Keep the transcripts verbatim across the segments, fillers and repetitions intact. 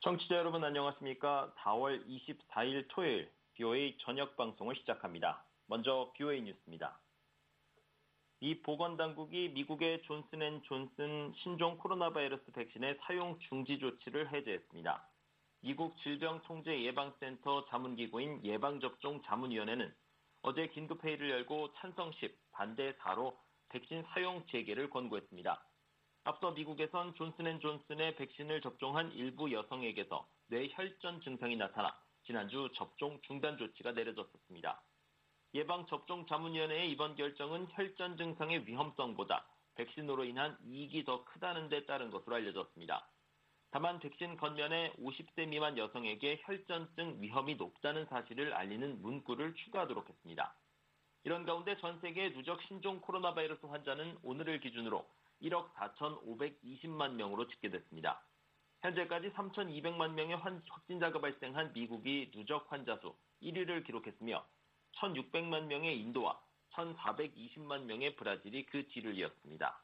청취자 여러분 안녕하십니까? 다월 이십사일 토요일 비오에이 저녁 방송을 시작합니다. 먼저 비오에이 뉴스입니다. 미 보건당국이 미국의 존슨앤존슨 신종 코로나 바이러스 백신의 사용 중지 조치를 해제했습니다. 미국 질병통제예방센터 자문기구인 예방접종자문위원회는 어제 긴급회의를 열고 찬성 십, 반대 사로 백신 사용 재개를 권고했습니다. 앞서 미국에선 존슨앤존슨의 백신을 접종한 일부 여성에게서 뇌혈전 증상이 나타나 지난주 접종 중단 조치가 내려졌었습니다. 예방접종자문위원회의 이번 결정은 혈전 증상의 위험성보다 백신으로 인한 이익이 더 크다는 데 따른 것으로 알려졌습니다. 다만 백신 겉면에 오십 세 미만 여성에게 혈전증 위험이 높다는 사실을 알리는 문구를 추가하도록 했습니다. 이런 가운데 전 세계 누적 신종 코로나 바이러스 환자는 오늘을 기준으로 일억 사천오백이십만 명으로 집계됐습니다. 현재까지 삼천이백만 명의 확진자가 발생한 미국이 누적 환자 수 일 위를 기록했으며 천육백만 명의 인도와 천사백이십만 명의 브라질이 그 뒤를 이었습니다.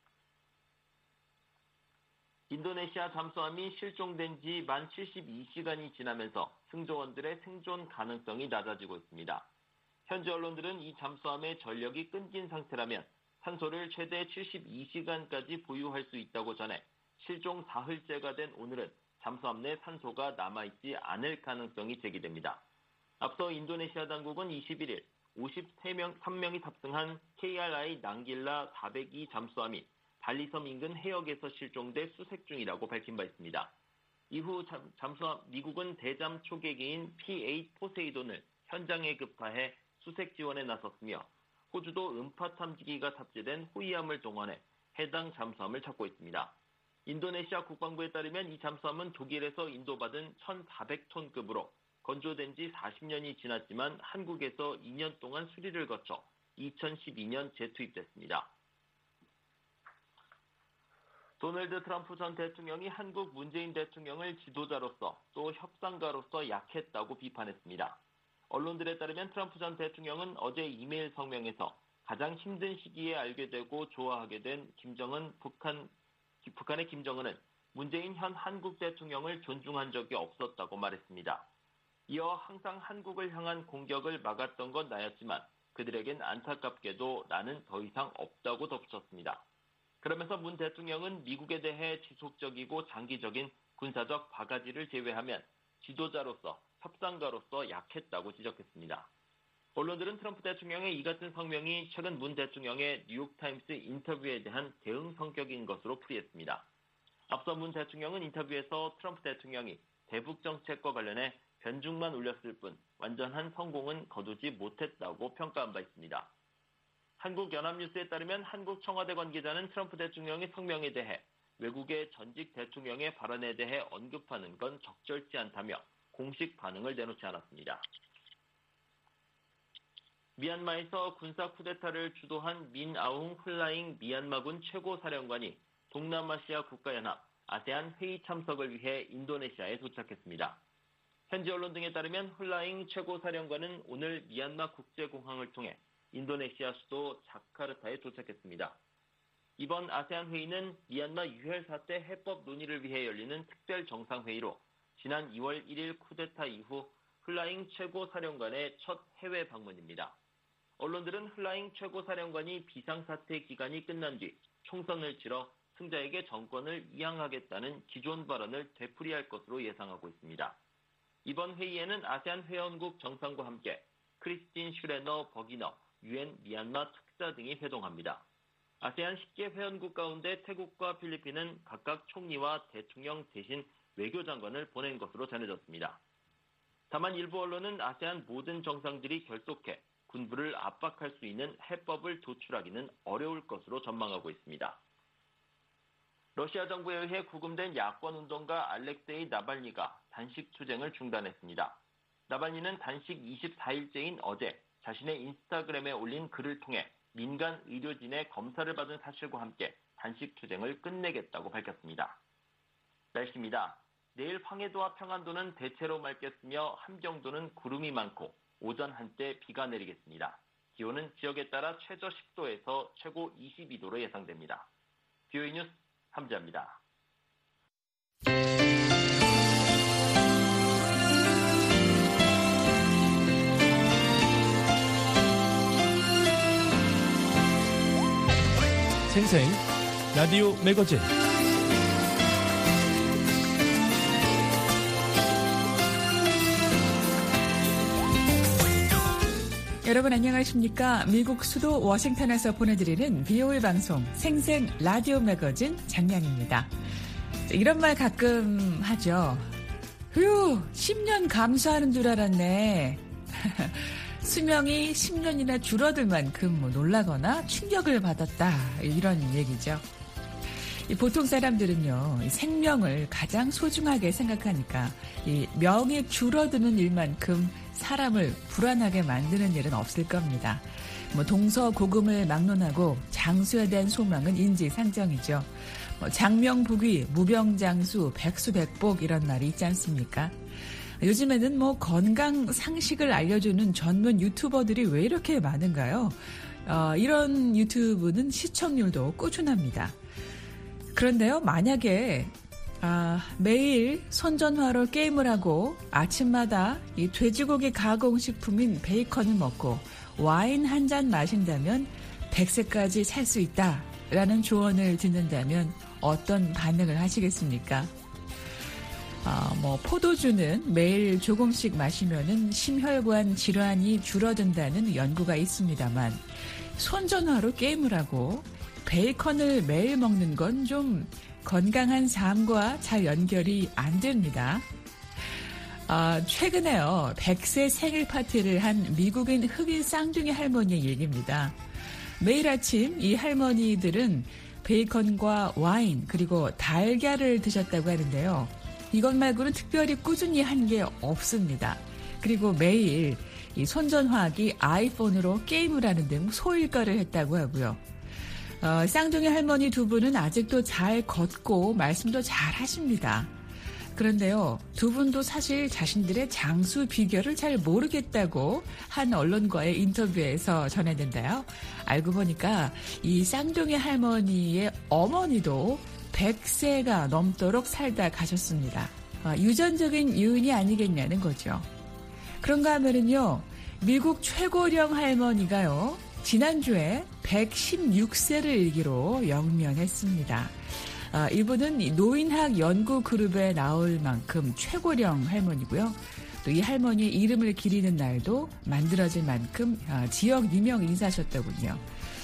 인도네시아 잠수함이 실종된 지 만 칠십이 시간이 지나면서 승조원들의 생존 가능성이 낮아지고 있습니다. 현지 언론들은 이 잠수함의 전력이 끊긴 상태라면 산소를 최대 칠십이 시간까지 보유할 수 있다고 전해 실종 사흘째가 된 오늘은 잠수함 내 산소가 남아있지 않을 가능성이 제기됩니다. 앞서 인도네시아 당국은 이십일일 오십삼 명이 탑승한 케이알아이 낭길라 사백이 잠수함이 발리섬 인근 해역에서 실종돼 수색 중이라고 밝힌 바 있습니다. 이후 잠, 잠수함 미국은 대잠 초계기인 피 에잇 포세이돈을 현장에 급파해 수색 지원에 나섰으며 호주도 음파 탐지기가 탑재된 호위함을 동원해 해당 잠수함을 찾고 있습니다. 인도네시아 국방부에 따르면 이 잠수함은 독일에서 인도받은 천사백 톤급으로 건조된 지 사십 년이 지났지만 한국에서 이 년 동안 수리를 거쳐 이천십이 년 재투입됐습니다. 도널드 트럼프 전 대통령이 한국 문재인 대통령을 지도자로서 또 협상가로서 약했다고 비판했습니다. 언론들에 따르면 트럼프 전 대통령은 어제 이메일 성명에서 가장 힘든 시기에 알게 되고 좋아하게 된 김정은 북한, 북한의 김정은은 문재인 현 한국 대통령을 존중한 적이 없었다고 말했습니다. 이어 항상 한국을 향한 공격을 막았던 건 나였지만 그들에겐 안타깝게도 나는 더 이상 없다고 덧붙였습니다. 그러면서 문 대통령은 미국에 대해 지속적이고 장기적인 군사적 바가지를 제외하면 지도자로서 협상가로서 약했다고 지적했습니다. 언론들은 트럼프 대통령의 이 같은 성명이 최근 문 대통령의 뉴욕타임스 인터뷰에 대한 대응 성격인 것으로 풀이했습니다. 앞서 문 대통령은 인터뷰에서 트럼프 대통령이 대북 정책과 관련해 변죽만 올렸을 뿐 완전한 성공은 거두지 못했다고 평가한 바 있습니다. 한국연합뉴스에 따르면 한국 청와대 관계자는 트럼프 대통령의 성명에 대해 외국의 전직 대통령의 발언에 대해 언급하는 건 적절치 않다며 공식 반응을 내놓지 않았습니다. 미얀마에서 군사 쿠데타를 주도한 민 아웅 훌라잉 미얀마군 최고사령관이 동남아시아 국가연합 아세안 회의 참석을 위해 인도네시아에 도착했습니다. 현지 언론 등에 따르면 훌라잉 최고사령관은 오늘 미얀마 국제공항을 통해 인도네시아 수도 자카르타에 도착했습니다. 이번 아세안 회의는 미얀마 유혈 사태 해법 논의를 위해 열리는 특별 정상회의로 지난 이월 일일 쿠데타 이후 훌라잉 최고사령관의 첫 해외 방문입니다. 언론들은 훌라잉 최고사령관이 비상사태 기간이 끝난 뒤 총선을 치러 승자에게 정권을 이양하겠다는 기존 발언을 되풀이할 것으로 예상하고 있습니다. 이번 회의에는 아세안 회원국 정상과 함께 크리스틴 슈레너 버기너 유엔 미얀마 특사 등이 회동합니다. 아세안 십 개 회원국 가운데 태국과 필리핀은 각각 총리와 대통령 대신 외교장관을 보낸 것으로 전해졌습니다. 다만 일부 언론은 아세안 모든 정상들이 결속해 군부를 압박할 수 있는 해법을 도출하기는 어려울 것으로 전망하고 있습니다. 러시아 정부에 의해 구금된 야권운동가 알렉세이 나발니가 단식 투쟁을 중단했습니다. 나발니는 단식 이십사일째인 어제 자신의 인스타그램에 올린 글을 통해 민간 의료진의 검사를 받은 사실과 함께 단식 투쟁을 끝내겠다고 밝혔습니다. 날씨입니다. 내일 황해도와 평안도는 대체로 맑겠으며 함경도는 구름이 많고 오전 한때 비가 내리겠습니다. 기온은 지역에 따라 최저 십 도에서 최고 이십이 도로 예상됩니다. 비오에이 뉴스 함재합니다. 생생 라디오 매거진. 여러분 안녕하십니까? 미국 수도 워싱턴에서 보내드리는 비오에이 방송 생생 라디오 매거진 장량입니다. 이런 말 가끔 하죠. 휴, 십 년 감수하는 줄 알았네. 수명이 십 년이나 줄어들 만큼 뭐 놀라거나 충격을 받았다, 이런 얘기죠. 보통 사람들은요, 생명을 가장 소중하게 생각하니까 이 명이 줄어드는 일만큼 사람을 불안하게 만드는 일은 없을 겁니다. 뭐 동서고금을 막론하고 장수에 대한 소망은 인지상정이죠. 뭐 장명부귀, 무병장수, 백수백복 이런 말이 있지 않습니까? 요즘에는 뭐 건강 상식을 알려주는 전문 유튜버들이 왜 이렇게 많은가요? 어, 이런 유튜브는 시청률도 꾸준합니다. 그런데요, 만약에 아, 매일 손전화로 게임을 하고 아침마다 이 돼지고기 가공식품인 베이컨을 먹고 와인 한 잔 마신다면 백 세까지 살 수 있다라는 조언을 듣는다면 어떤 반응을 하시겠습니까? 아, 뭐 포도주는 매일 조금씩 마시면은 심혈관 질환이 줄어든다는 연구가 있습니다만 손전화로 게임을 하고 베이컨을 매일 먹는 건 좀 건강한 삶과 잘 연결이 안 됩니다. 아, 최근에요, 백 세 생일 파티를 한 미국인 흑인 쌍둥이 할머니의 얘기입니다. 매일 아침 이 할머니들은 베이컨과 와인 그리고 달걀을 드셨다고 하는데요. 이것 말고는 특별히 꾸준히 한 게 없습니다. 그리고 매일 이 손전화기 아이폰으로 게임을 하는 등 소일거를 했다고 하고요. 어, 쌍둥이 할머니 두 분은 아직도 잘 걷고 말씀도 잘 하십니다. 그런데요, 두 분도 사실 자신들의 장수 비결을 잘 모르겠다고 한 언론과의 인터뷰에서 전해진다요. 알고 보니까 이 쌍둥이 할머니의 어머니도 백 세가 넘도록 살다 가셨습니다. 어, 유전적인 요인이 아니겠냐는 거죠. 그런가 하면은요, 미국 최고령 할머니가요, 지난주에 백십육 세를 일기로 영면했습니다. 아, 이분은 노인학 연구 그룹에 나올 만큼 최고령 할머니고요. 또 이 할머니의 이름을 기리는 날도 만들어질 만큼 아, 지역 유명 인사셨더군요.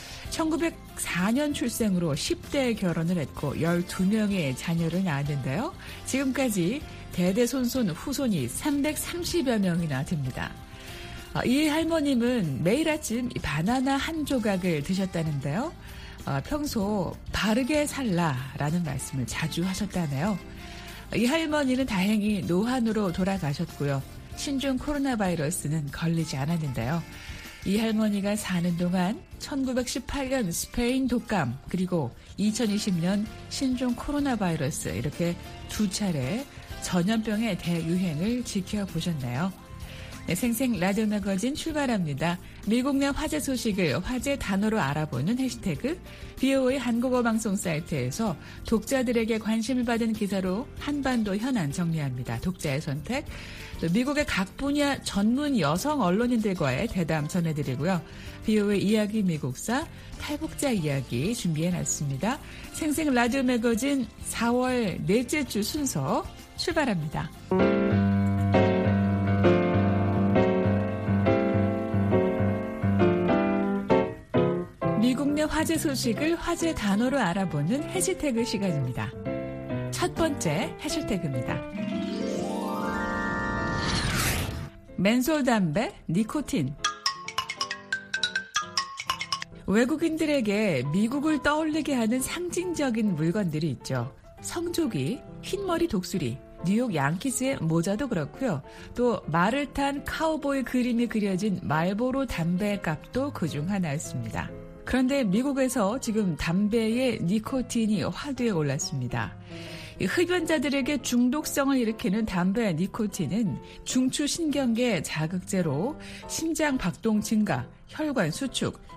천구백사 년 출생으로 십 대 결혼을 했고 열두 명의 자녀를 낳았는데요. 지금까지 대대손손 후손이 삼백삼십여 명이나 됩니다. 이 할머님은 매일 아침 바나나 한 조각을 드셨다는데요. 어, 평소 바르게 살라라는 말씀을 자주 하셨다네요. 이 할머니는 다행히 노환으로 돌아가셨고요. 신종 코로나 바이러스는 걸리지 않았는데요. 이 할머니가 사는 동안 천구백십팔 년 스페인 독감 그리고 이천이십 년 신종 코로나 바이러스 이렇게 두 차례 전염병의 대유행을 지켜보셨네요. 네, 생생 라디오 매거진 출발합니다. 미국 내 화제 소식을 화제 단어로 알아보는 해시태그 비오에이 한국어 방송 사이트에서 독자들에게 관심을 받은 기사로 한반도 현안 정리합니다. 독자의 선택. 또 미국의 각 분야 전문 여성 언론인들과의 대담 전해드리고요. 비오에이 이야기 미국사 탈북자 이야기 준비해놨습니다. 생생 라디오 매거진 사월 넷째 주 순서 출발합니다. 미국 내 화제 소식을 화제 단어로 알아보는 해시태그 시간입니다. 첫 번째 해시태그입니다. 맨솔 담배, 니코틴. 외국인들에게 미국을 떠올리게 하는 상징적인 물건들이 있죠. 성조기, 흰머리 독수리, 뉴욕 양키스의 모자도 그렇고요. 또 말을 탄 카우보이 그림이 그려진 말보로 담배 값도 그중 하나였습니다. 그런데 미국에서 지금 담배의 니코틴이 화두에 올랐습니다. 흡연자들에게 중독성을 일으키는 담배 니코틴은 중추신경계 자극제로 심장 박동 증가, 혈관 수축,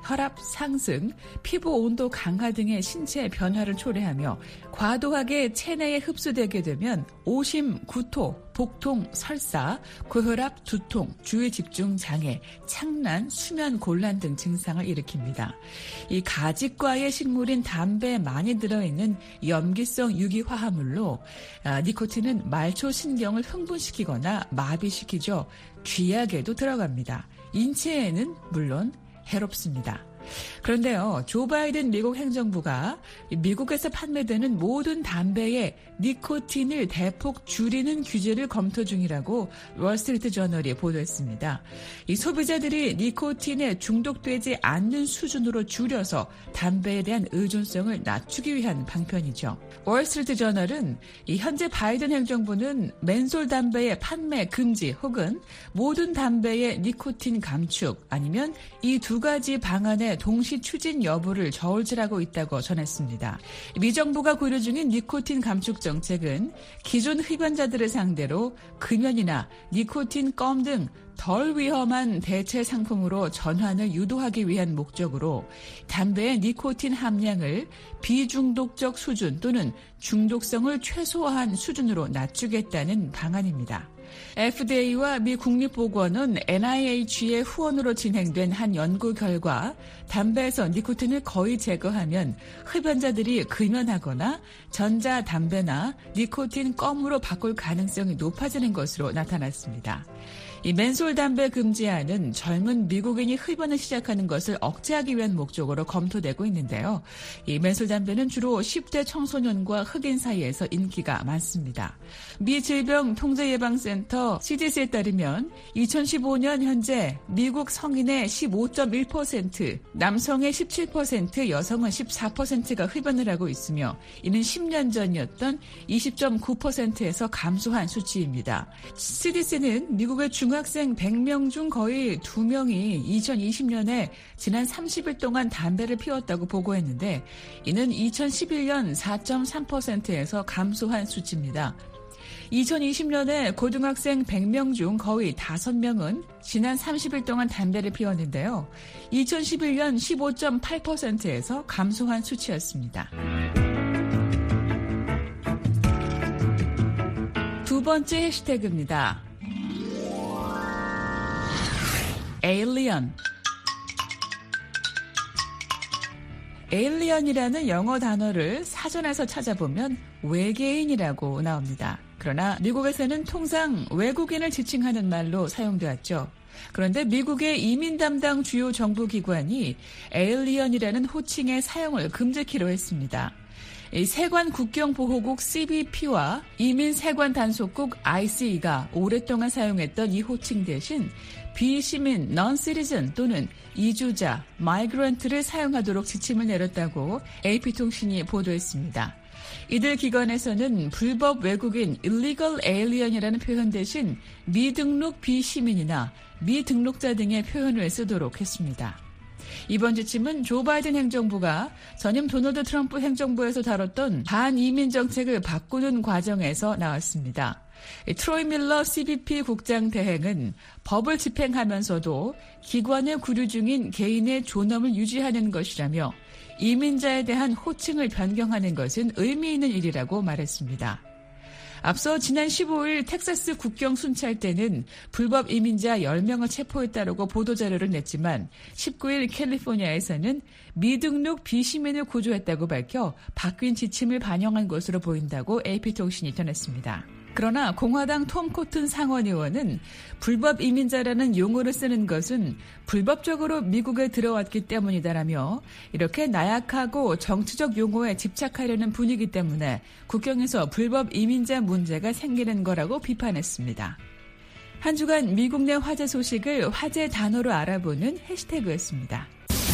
혈압 상승, 피부 온도 강화 등의 신체 변화를 초래하며 과도하게 체내에 흡수되게 되면 오심, 구토, 복통, 설사, 고혈압, 두통, 주의 집중 장애, 착란, 수면 곤란 등 증상을 일으킵니다. 이 가직과의 식물인 담배에 많이 들어있는 염기성 유기화합물로 아, 니코틴은 말초 신경을 흥분시키거나 마비시키죠. 쥐약에도 들어갑니다. 인체에는 물론 해롭습니다. 그런데요, 조 바이든 미국 행정부가 미국에서 판매되는 모든 담배에 니코틴을 대폭 줄이는 규제를 검토 중이라고 월스트리트 저널이 보도했습니다. 이 소비자들이 니코틴에 중독되지 않는 수준으로 줄여서 담배에 대한 의존성을 낮추기 위한 방편이죠. 월스트리트 저널은 이 현재 바이든 행정부는 맨솔 담배의 판매 금지 혹은 모든 담배의 니코틴 감축 아니면 이 두 가지 방안의 동시 추진 여부를 저울질하고 있다고 전했습니다. 미 정부가 고려 중인 니코틴 감축 정책은 기존 흡연자들을 상대로 금연이나 니코틴 껌 등 덜 위험한 대체 상품으로 전환을 유도하기 위한 목적으로 담배의 니코틴 함량을 비중독적 수준 또는 중독성을 최소화한 수준으로 낮추겠다는 방안입니다. 에프디에이와 미 국립보건원 엔아이에이치의 후원으로 진행된 한 연구 결과 담배에서 니코틴을 거의 제거하면 흡연자들이 금연하거나 전자담배나 니코틴 껌으로 바꿀 가능성이 높아지는 것으로 나타났습니다. 이 맨솔 담배 금지안은 젊은 미국인이 흡연을 시작하는 것을 억제하기 위한 목적으로 검토되고 있는데요. 이 맨솔 담배는 주로 십 대 청소년과 흑인 사이에서 인기가 많습니다. 미 질병통제예방센터 씨디씨에 따르면 이천십오 년 현재 미국 성인의 십오 점 일 퍼센트, 남성의 십칠 퍼센트, 여성은 십사 퍼센트가 흡연을 하고 있으며 이는 십 년 전이었던 이십 점 구 퍼센트에서 감소한 수치입니다. 씨디씨는 미국의 중학생 백 명 중 거의 두 명이 이천이십 년에 지난 삼십 일 동안 담배를 피웠다고 보고했는데 이는 이천십일 년 사 점 삼 퍼센트에서 감소한 수치입니다. 이천이십 년에 고등학생 백 명 중 거의 다섯 명은 지난 삼십 일 동안 담배를 피웠는데요. 이천십일 년 십오 점 팔 퍼센트에서 감소한 수치였습니다. 두 번째 해시태그입니다. 에일리언. 에일리언이라는 영어 단어를 사전에서 찾아보면 외계인이라고 나옵니다. 그러나 미국에서는 통상 외국인을 지칭하는 말로 사용되었죠. 그런데 미국의 이민 담당 주요 정부기관이 에일리언이라는 호칭의 사용을 금지키로 했습니다. 세관 국경보호국 씨비피와 이민 세관 단속국 아이씨이가 오랫동안 사용했던 이 호칭 대신 비시민, non-citizen 또는 이주자, migrant를 사용하도록 지침을 내렸다고 에이피통신이 보도했습니다. 이들 기관에서는 불법 외국인 illegal alien이라는 표현 대신 미등록 비시민이나 미등록자 등의 표현을 쓰도록 했습니다. 이번 지침은 조 바이든 행정부가 전임 도널드 트럼프 행정부에서 다뤘던 반이민 정책을 바꾸는 과정에서 나왔습니다. 트로이 밀러 씨비피 국장 대행은 법을 집행하면서도 기관에 구류 중인 개인의 존엄을 유지하는 것이라며 이민자에 대한 호칭을 변경하는 것은 의미 있는 일이라고 말했습니다. 앞서 지난 십오 일 텍사스 국경 순찰 때는 불법 이민자 열 명을 체포했다고 보도자료를 냈지만 십구 일 캘리포니아에서는 미등록 비시민을 구조했다고 밝혀 바뀐 지침을 반영한 것으로 보인다고 에이피통신이 전했습니다. 그러나 공화당 톰 코튼 상원의원은 불법 이민자라는 용어를 쓰는 것은 불법적으로 미국에 들어왔기 때문이다라며 이렇게 나약하고 정치적 용어에 집착하려는 분위기 때문에 국경에서 불법 이민자 문제가 생기는 거라고 비판했습니다. 한 주간 미국 내 화제 소식을 화제 단어로 알아보는 해시태그였습니다.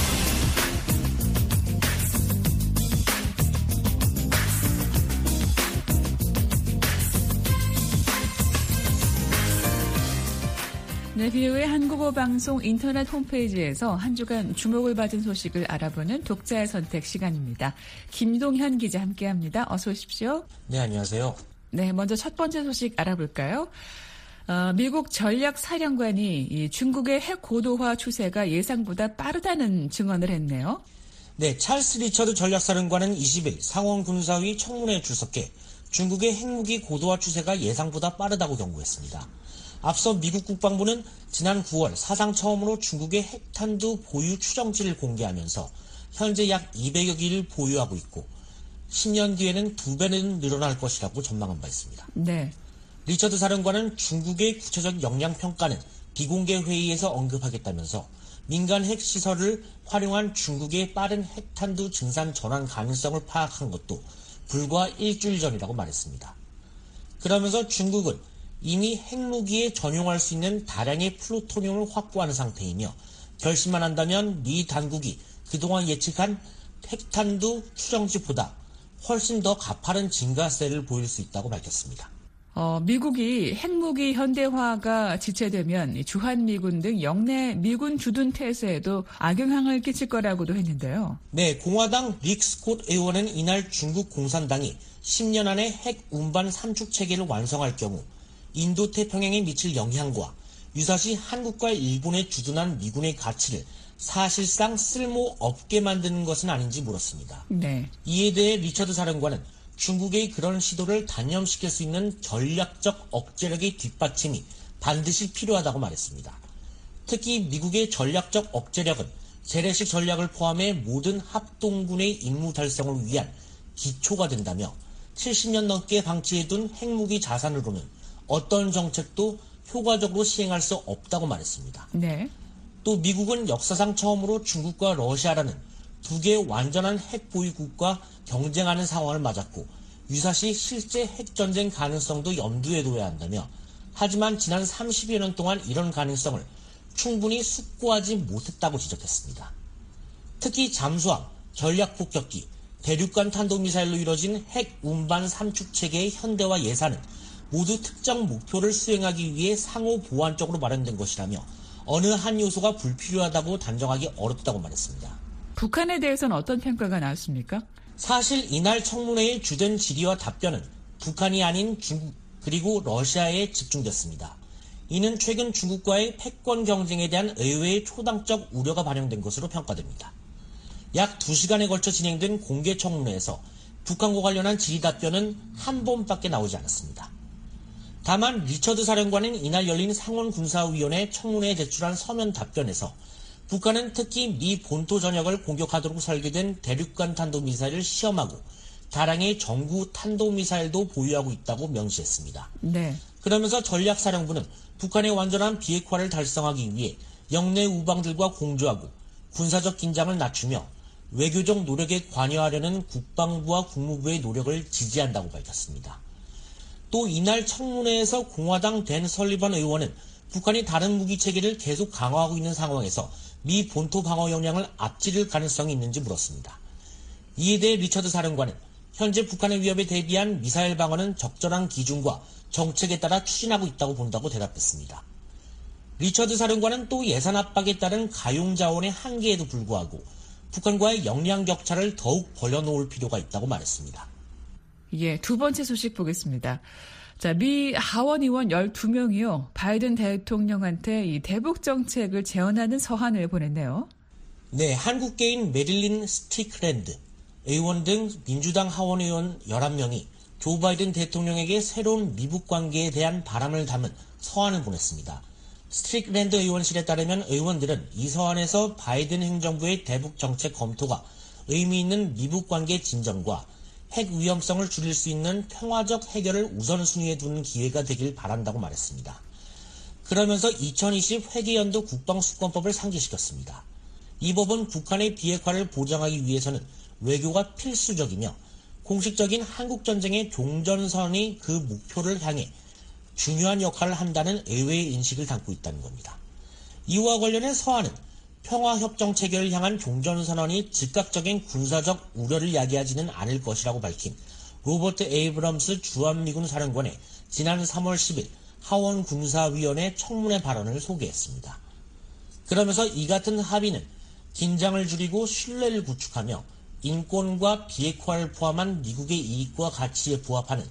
네, 비오의 한국어 방송 인터넷 홈페이지에서 한 주간 주목을 받은 소식을 알아보는 독자의 선택 시간입니다. 김동현 기자 함께합니다. 어서 오십시오. 네, 안녕하세요. 네, 먼저 첫 번째 소식 알아볼까요? 어, 미국 전략사령관이 이 중국의 핵 고도화 추세가 예상보다 빠르다는 증언을 했네요. 네, 찰스 리처드 전략사령관은 이십 일 상원군사위 청문회에 출석해 중국의 핵무기 고도화 추세가 예상보다 빠르다고 경고했습니다. 앞서 미국 국방부는 지난 구월 사상 처음으로 중국의 핵탄두 보유 추정치를 공개하면서 현재 약 이백여 기를 보유하고 있고 십 년 뒤에는 두 배는 늘어날 것이라고 전망한 바 있습니다. 네. 리처드 사령관은 중국의 구체적 역량평가는 비공개 회의에서 언급하겠다면서 민간 핵시설을 활용한 중국의 빠른 핵탄두 증산 전환 가능성을 파악한 것도 불과 일주일 전이라고 말했습니다. 그러면서 중국은 이미 핵무기에 전용할 수 있는 다량의 플루토늄을 확보하는 상태이며 결심만 한다면 미 당국이 그동안 예측한 핵탄두 추정치보다 훨씬 더 가파른 증가세를 보일 수 있다고 밝혔습니다. 어, 미국이 핵무기 현대화가 지체되면 주한미군 등 영내 미군 주둔 태세에도 악영향을 끼칠 거라고도 했는데요. 네, 공화당 릭 스콧 의원은 이날 중국 공산당이 십 년 안에 핵 운반 삼축 체계를 완성할 경우 인도 태평양에 미칠 영향과 유사시 한국과 일본에 주둔한 미군의 가치를 사실상 쓸모없게 만드는 것은 아닌지 물었습니다. 네. 이에 대해 리처드 사령관은 중국의 그런 시도를 단념시킬 수 있는 전략적 억제력의 뒷받침이 반드시 필요하다고 말했습니다. 특히 미국의 전략적 억제력은 재래식 전략을 포함해 모든 합동군의 임무 달성을 위한 기초가 된다며 칠십 년 넘게 방치해둔 핵무기 자산으로는 어떤 정책도 효과적으로 시행할 수 없다고 말했습니다. 네. 또 미국은 역사상 처음으로 중국과 러시아라는 두 개의 완전한 핵 보유국과 경쟁하는 상황을 맞았고 유사시 실제 핵전쟁 가능성도 염두에 둬야 한다며 하지만 지난 삼십여 년 동안 이런 가능성을 충분히 숙고하지 못했다고 지적했습니다. 특히 잠수함, 전략폭격기, 대륙간 탄도미사일로 이뤄진 핵 운반 삼축 체계의 현대화 예산은 모두 특정 목표를 수행하기 위해 상호 보완적으로 마련된 것이라며 어느 한 요소가 불필요하다고 단정하기 어렵다고 말했습니다. 북한에 대해서는 어떤 평가가 나왔습니까? 사실 이날 청문회의 주된 질의와 답변은 북한이 아닌 중국 그리고 러시아에 집중됐습니다. 이는 최근 중국과의 패권 경쟁에 대한 의회의 초당적 우려가 반영된 것으로 평가됩니다. 약 두 시간에 걸쳐 진행된 공개 청문회에서 북한과 관련한 질의 답변은 한 번밖에 나오지 않았습니다. 다만 리처드 사령관은 이날 열린 상원군사위원회 청문회에 제출한 서면 답변에서 북한은 특히 미 본토 전역을 공격하도록 설계된 대륙간 탄도미사일을 시험하고 다량의 정구 탄도미사일도 보유하고 있다고 명시했습니다. 네. 그러면서 전략사령부는 북한의 완전한 비핵화를 달성하기 위해 영내 우방들과 공조하고 군사적 긴장을 낮추며 외교적 노력에 관여하려는 국방부와 국무부의 노력을 지지한다고 밝혔습니다. 또 이날 청문회에서 공화당 댄 설리번 의원은 북한이 다른 무기 체계를 계속 강화하고 있는 상황에서 미 본토 방어 역량을 앞지를 가능성이 있는지 물었습니다. 이에 대해 리처드 사령관은 현재 북한의 위협에 대비한 미사일 방어는 적절한 기준과 정책에 따라 추진하고 있다고 본다고 대답했습니다. 리처드 사령관은 또 예산 압박에 따른 가용 자원의 한계에도 불구하고 북한과의 역량 격차를 더욱 벌려놓을 필요가 있다고 말했습니다. 예, 두 번째 소식 보겠습니다. 자, 미 하원 의원 열두 명이요. 바이든 대통령한테 이 대북 정책을 제언하는 서한을 보냈네요. 네, 한국계인 메릴린 스트리클랜드 의원 등 민주당 하원 의원 열한 명이 조 바이든 대통령에게 새로운 미북 관계에 대한 바람을 담은 서한을 보냈습니다. 스트리클랜드 의원실에 따르면 의원들은 이 서한에서 바이든 행정부의 대북 정책 검토가 의미 있는 미북 관계 진전과 핵 위험성을 줄일 수 있는 평화적 해결을 우선순위에 두는 기회가 되길 바란다고 말했습니다. 그러면서 이천이십 회계연도 국방수권법을 상기시켰습니다. 이 법은 북한의 비핵화를 보장하기 위해서는 외교가 필수적이며 공식적인 한국전쟁의 종전선이 그 목표를 향해 중요한 역할을 한다는 의회의 인식을 담고 있다는 겁니다. 이와 관련해 서한은 평화협정 체결을 향한 종전선언이 즉각적인 군사적 우려를 야기하지는 않을 것이라고 밝힌 로버트 에이브럼스 주한미군 사령관의 지난 삼월 십일 하원 군사위원회 청문회 발언을 소개했습니다. 그러면서 이 같은 합의는 긴장을 줄이고 신뢰를 구축하며 인권과 비핵화를 포함한 미국의 이익과 가치에 부합하는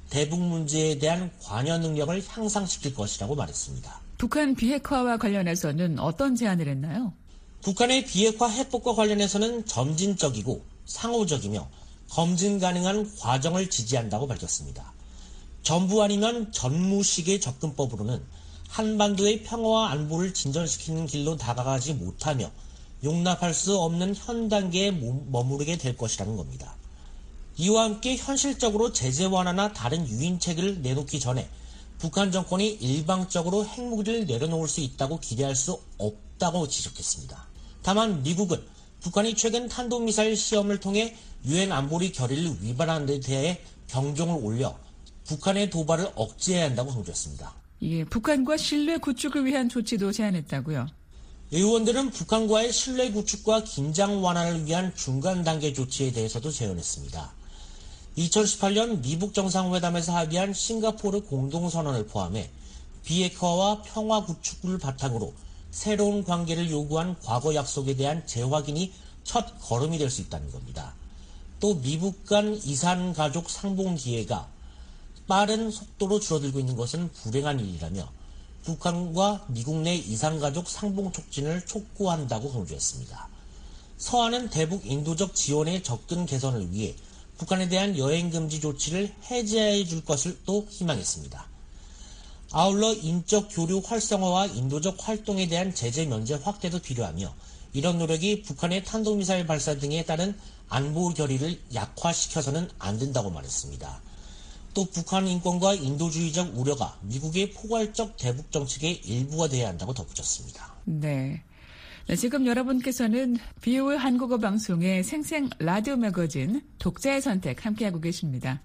대북 문제에 대한 관여 능력을 향상시킬 것이라고 말했습니다. 북한 비핵화와 관련해서는 어떤 제안을 했나요? 북한의 비핵화 해법과 관련해서는 점진적이고 상호적이며 검증 가능한 과정을 지지한다고 밝혔습니다. 전부 아니면 전무식의 접근법으로는 한반도의 평화와 안보를 진전시키는 길로 다가가지 못하며 용납할 수 없는 현 단계에 머무르게 될 것이라는 겁니다. 이와 함께 현실적으로 제재 완화나 다른 유인책을 내놓기 전에 북한 정권이 일방적으로 핵무기를 내려놓을 수 있다고 기대할 수 없다고 지적했습니다. 다만 미국은 북한이 최근 탄도미사일 시험을 통해 유엔 안보리 결의를 위반한 데 대해 경종을 올려 북한의 도발을 억제해야 한다고 강조했습니다. 예, 북한과 신뢰 구축을 위한 조치도 제안했다고요? 의원들은 북한과의 신뢰 구축과 긴장 완화를 위한 중간 단계 조치에 대해서도 제언했습니다. 이천십팔 년 미북 정상회담에서 합의한 싱가포르 공동선언을 포함해 비핵화와 평화 구축을 바탕으로 새로운 관계를 요구한 과거 약속에 대한 재확인이 첫 걸음이 될 수 있다는 겁니다. 또 미북 간 이산 가족 상봉 기회가 빠른 속도로 줄어들고 있는 것은 불행한 일이라며 북한과 미국 내 이산가족 상봉 촉진을 촉구한다고 강조했습니다. 서한은 대북 인도적 지원의 접근 개선을 위해 북한에 대한 여행금지 조치를 해제해 줄 것을 또 희망했습니다. 아울러 인적 교류 활성화와 인도적 활동에 대한 제재 면제 확대도 필요하며 이런 노력이 북한의 탄도미사일 발사 등에 따른 안보 결의를 약화시켜서는 안 된다고 말했습니다. 또 북한 인권과 인도주의적 우려가 미국의 포괄적 대북 정책의 일부가 돼야 한다고 덧붙였습니다. 네. 네, 지금 여러분께서는 비오의 한국어 방송의 생생 라디오 매거진 독자의 선택 함께하고 계십니다.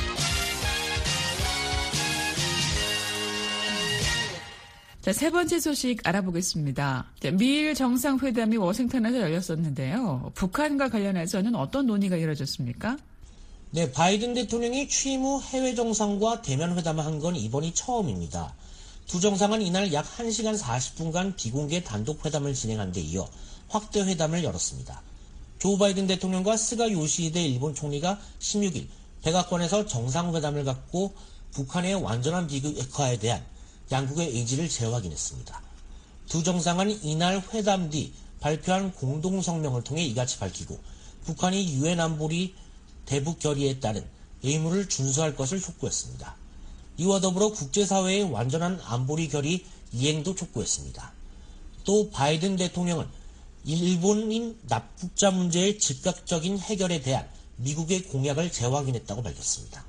자, 세 번째 소식 알아보겠습니다. 자, 미일 정상회담이 워싱턴에서 열렸었는데요. 북한과 관련해서는 어떤 논의가 이뤄졌습니까? 네, 바이든 대통령이 취임 후 해외 정상과 대면 회담을 한 건 이번이 처음입니다. 두 정상은 이날 약 한 시간 사십 분간 비공개 단독 회담을 진행한 데 이어 확대 회담을 열었습니다. 조 바이든 대통령과 스가 요시히데 일본 총리가 십육 일 백악관에서 정상회담을 갖고 북한의 완전한 비핵화에 대한 양국의 의지를 재확인했습니다. 두 정상은 이날 회담 뒤 발표한 공동성명을 통해 이같이 밝히고 북한이 유엔 안보리 대북 결의에 따른 의무를 준수할 것을 촉구했습니다. 이와 더불어 국제사회의 완전한 안보리 결의 이행도 촉구했습니다. 또 바이든 대통령은 일본인 납북자 문제의 즉각적인 해결에 대한 미국의 공약을 재확인했다고 밝혔습니다.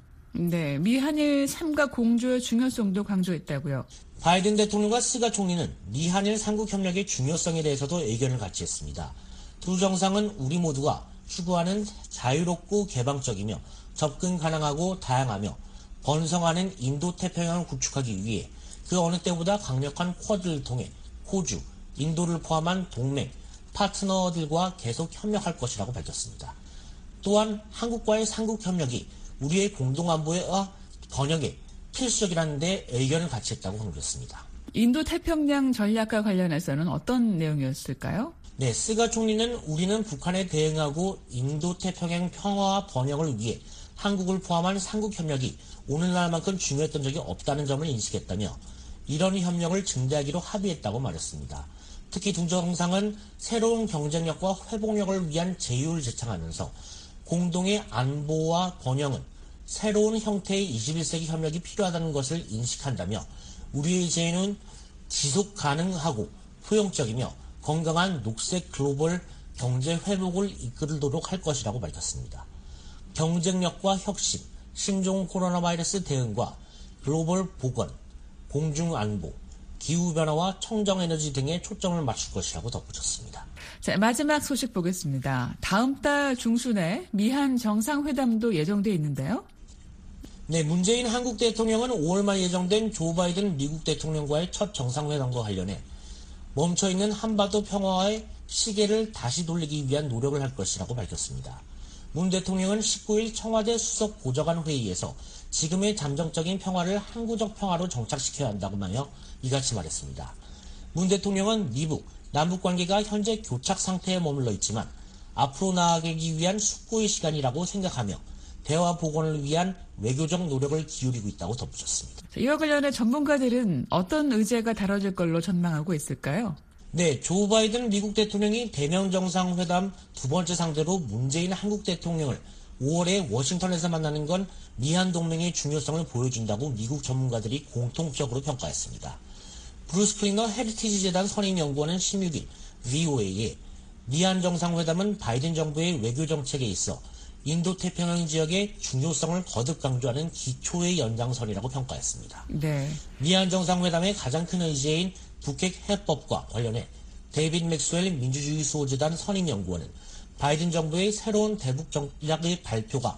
네, 미한일 삼가 공조의 중요성도 강조했다고요. 바이든 대통령과 스가 총리는 미한일 삼국 협력의 중요성에 대해서도 의견을 같이 했습니다. 두 정상은 우리 모두가 추구하는 자유롭고 개방적이며 접근 가능하고 다양하며 번성하는 인도태평양을 구축하기 위해 그 어느 때보다 강력한 쿼드를 통해 호주, 인도를 포함한 동맹, 파트너들과 계속 협력할 것이라고 밝혔습니다. 또한 한국과의 삼국협력이 우리의 공동안보와 번영에 필수적이라는 데 의견을 같이 했다고 강조했습니다. 인도태평양 전략과 관련해서는 어떤 내용이었을까요? 네, 스가 총리는 우리는 북한에 대응하고 인도태평양 평화와 번영을 위해 한국을 포함한 삼국협력이 오늘날만큼 중요했던 적이 없다는 점을 인식했다며 이런 협력을 증대하기로 합의했다고 말했습니다. 특히 두 정상은 새로운 경쟁력과 회복력을 위한 제휴를 제창하면서 공동의 안보와 번영은 새로운 형태의 이십일 세기 협력이 필요하다는 것을 인식한다며 우리의 제휴는 지속 가능하고 포용적이며 건강한 녹색 글로벌 경제 회복을 이끌도록 할 것이라고 밝혔습니다. 경쟁력과 혁신, 신종 코로나 바이러스 대응과 글로벌 보건, 공중안보, 기후변화와 청정에너지 등에 초점을 맞출 것이라고 덧붙였습니다. 자, 마지막 소식 보겠습니다. 다음 달 중순에 미한 정상회담도 예정돼 있는데요. 네, 문재인 한국 대통령은 오월 말 예정된 조 바이든 미국 대통령과의 첫 정상회담과 관련해 멈춰있는 한반도 평화의 시계를 다시 돌리기 위한 노력을 할 것이라고 밝혔습니다. 문 대통령은 십구 일 청와대 수석 보좌관 회의에서 지금의 잠정적인 평화를 항구적 평화로 정착시켜야 한다고 하며 이같이 말했습니다. 문 대통령은 미북, 남북 관계가 현재 교착 상태에 머물러 있지만 앞으로 나아가기 위한 숙고의 시간이라고 생각하며 대화 복원을 위한 외교적 노력을 기울이고 있다고 덧붙였습니다. 이와 관련해 전문가들은 어떤 의제가 다뤄질 걸로 전망하고 있을까요? 네, 조 바이든 미국 대통령이 대면 정상회담 두 번째 상대로 문재인 한국 대통령을 오월에 워싱턴에서 만나는 건 미한 동맹의 중요성을 보여준다고 미국 전문가들이 공통적으로 평가했습니다. 브루스 클리너 헤리티지 재단 선임연구원은 십육 일 브이오에이에 미한 정상회담은 바이든 정부의 외교 정책에 있어 인도태평양 지역의 중요성을 거듭 강조하는 기초의 연장선이라고 평가했습니다. 네. 미한 정상회담의 가장 큰 의제인 북핵 해법과 관련해 데이빗 맥스웰 민주주의 수호재단 선임연구원은 바이든 정부의 새로운 대북 전략의 발표가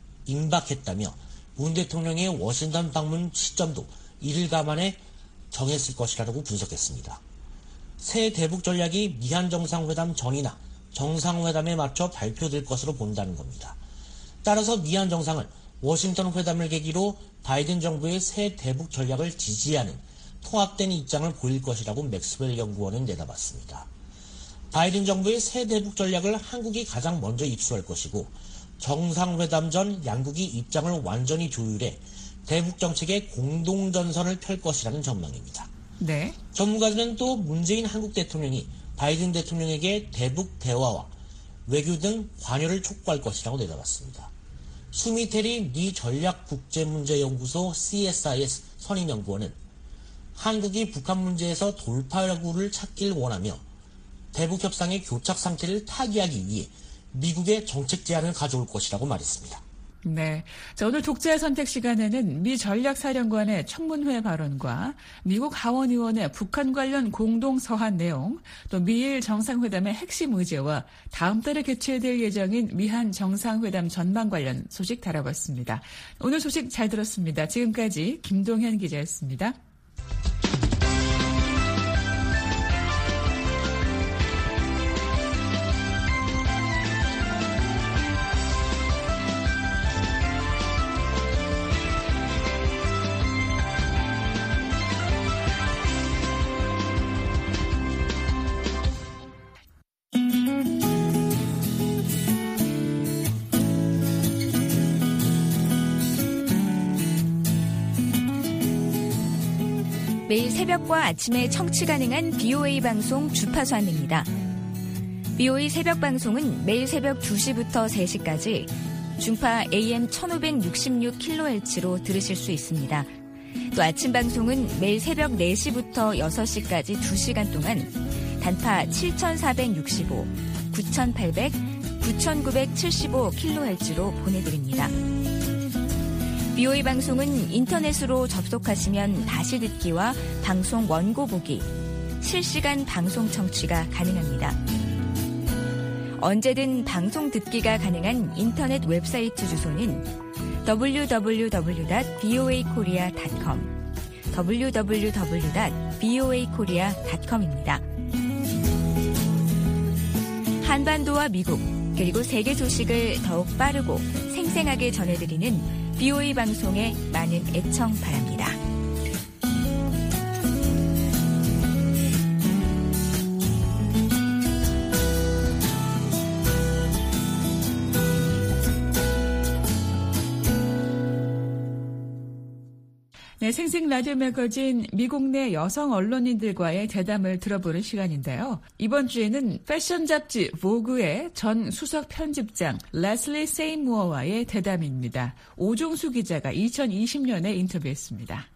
임박했다며 문 대통령의 워싱턴 방문 시점도 이를 감안해 정했을 것이라고 분석했습니다. 새 대북 전략이 미한 정상회담 전이나 정상회담에 맞춰 발표될 것으로 본다는 겁니다. 따라서 미한 정상은 워싱턴 회담을 계기로 바이든 정부의 새 대북 전략을 지지하는 통합된 입장을 보일 것이라고 맥스웰 연구원은 내다봤습니다. 바이든 정부의 새 대북 전략을 한국이 가장 먼저 입수할 것이고 정상회담 전 양국이 입장을 완전히 조율해 대북 정책의 공동전선을 펼 것이라는 전망입니다. 네. 전문가들은 또 문재인 한국 대통령이 바이든 대통령에게 대북 대화와 외교 등 관여를 촉구할 것이라고 내다봤습니다. 수미테리 미 전략국제문제연구소 씨에스아이에스 선임연구원은 한국이 북한 문제에서 돌파구를 찾길 원하며 대북 협상의 교착 상태를 타개하기 위해 미국의 정책 제안을 가져올 것이라고 말했습니다. 네. 자, 오늘 독자의 선택 시간에는 미 전략사령관의 청문회 발언과 미국 하원의원의 북한 관련 공동 서한 내용, 또 미일 정상회담의 핵심 의제와 다음 달에 개최될 예정인 미한 정상회담 전망 관련 소식 다뤄봤습니다. 오늘 소식 잘 들었습니다. 지금까지 김동현 기자였습니다. 매일 새벽과 아침에 청취 가능한 비오에이 방송 주파수 안내입니다. 비오에이 새벽 방송은 매일 새벽 두 시부터 세 시까지 중파 에이엠 천오백육십육 킬로헤르츠로 들으실 수 있습니다. 또 아침 방송은 매일 새벽 네 시부터 여섯 시까지 두 시간 동안 단파 칠천사백육십오, 구천팔백, 구천구백칠십오 킬로헤르츠로 보내드립니다. 비오에이 방송은 인터넷으로 접속하시면 다시 듣기와 방송 원고 보기, 실시간 방송 청취가 가능합니다. 언제든 방송 듣기가 가능한 인터넷 웹사이트 주소는 더블유 더블유 더블유 닷 비오에이 코리아 닷 컴, 더블유 더블유 더블유 닷 비오에이 코리아 닷 컴입니다. 한반도와 미국, 그리고 세계 소식을 더욱 빠르고 생생하게 전해드리는 비오에이 방송에 많은 애청 바랍니다. 네, 생생 라디오 매거진 미국 내 여성 언론인들과의 대담을 들어보는 시간인데요. 이번 주에는 패션 잡지 보그의 전 수석 편집장 레슬리 세이무어와의 대담입니다. 오종수 기자가 이천이십 년에 인터뷰했습니다.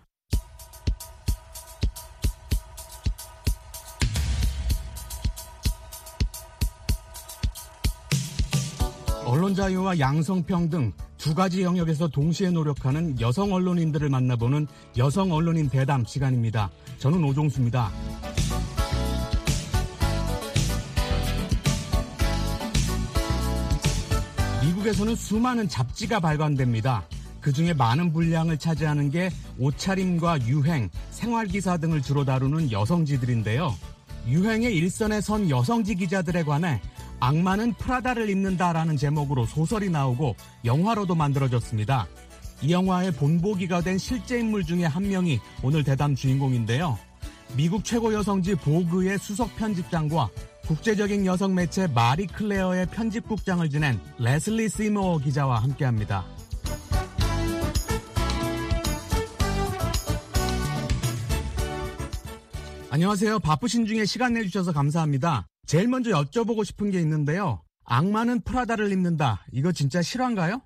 언론 자유와 양성평등 두 가지 영역에서 동시에 노력하는 여성 언론인들을 만나보는 여성 언론인 대담 시간입니다. 저는 오종수입니다. 미국에서는 수많은 잡지가 발간됩니다. 그중에 많은 분량을 차지하는 게 옷차림과 유행, 생활기사 등을 주로 다루는 여성지들인데요. 유행의 일선에 선 여성지 기자들에 관해 악마는 프라다를 입는다라는 제목으로 소설이 나오고 영화로도 만들어졌습니다. 이 영화의 본보기가 된 실제 인물 중에 한 명이 오늘 대담 주인공인데요. 미국 최고 여성지 보그의 수석 편집장과 국제적인 여성 매체 마리 클레어의 편집국장을 지낸 레슬리 시모어 기자와 함께합니다. 안녕하세요. 바쁘신 중에 시간 내주셔서 감사합니다. 제일 먼저 여쭤보고 싶은 게 있는데요. 악마는 프라다를 입는다. 이거 진짜 실화인가요?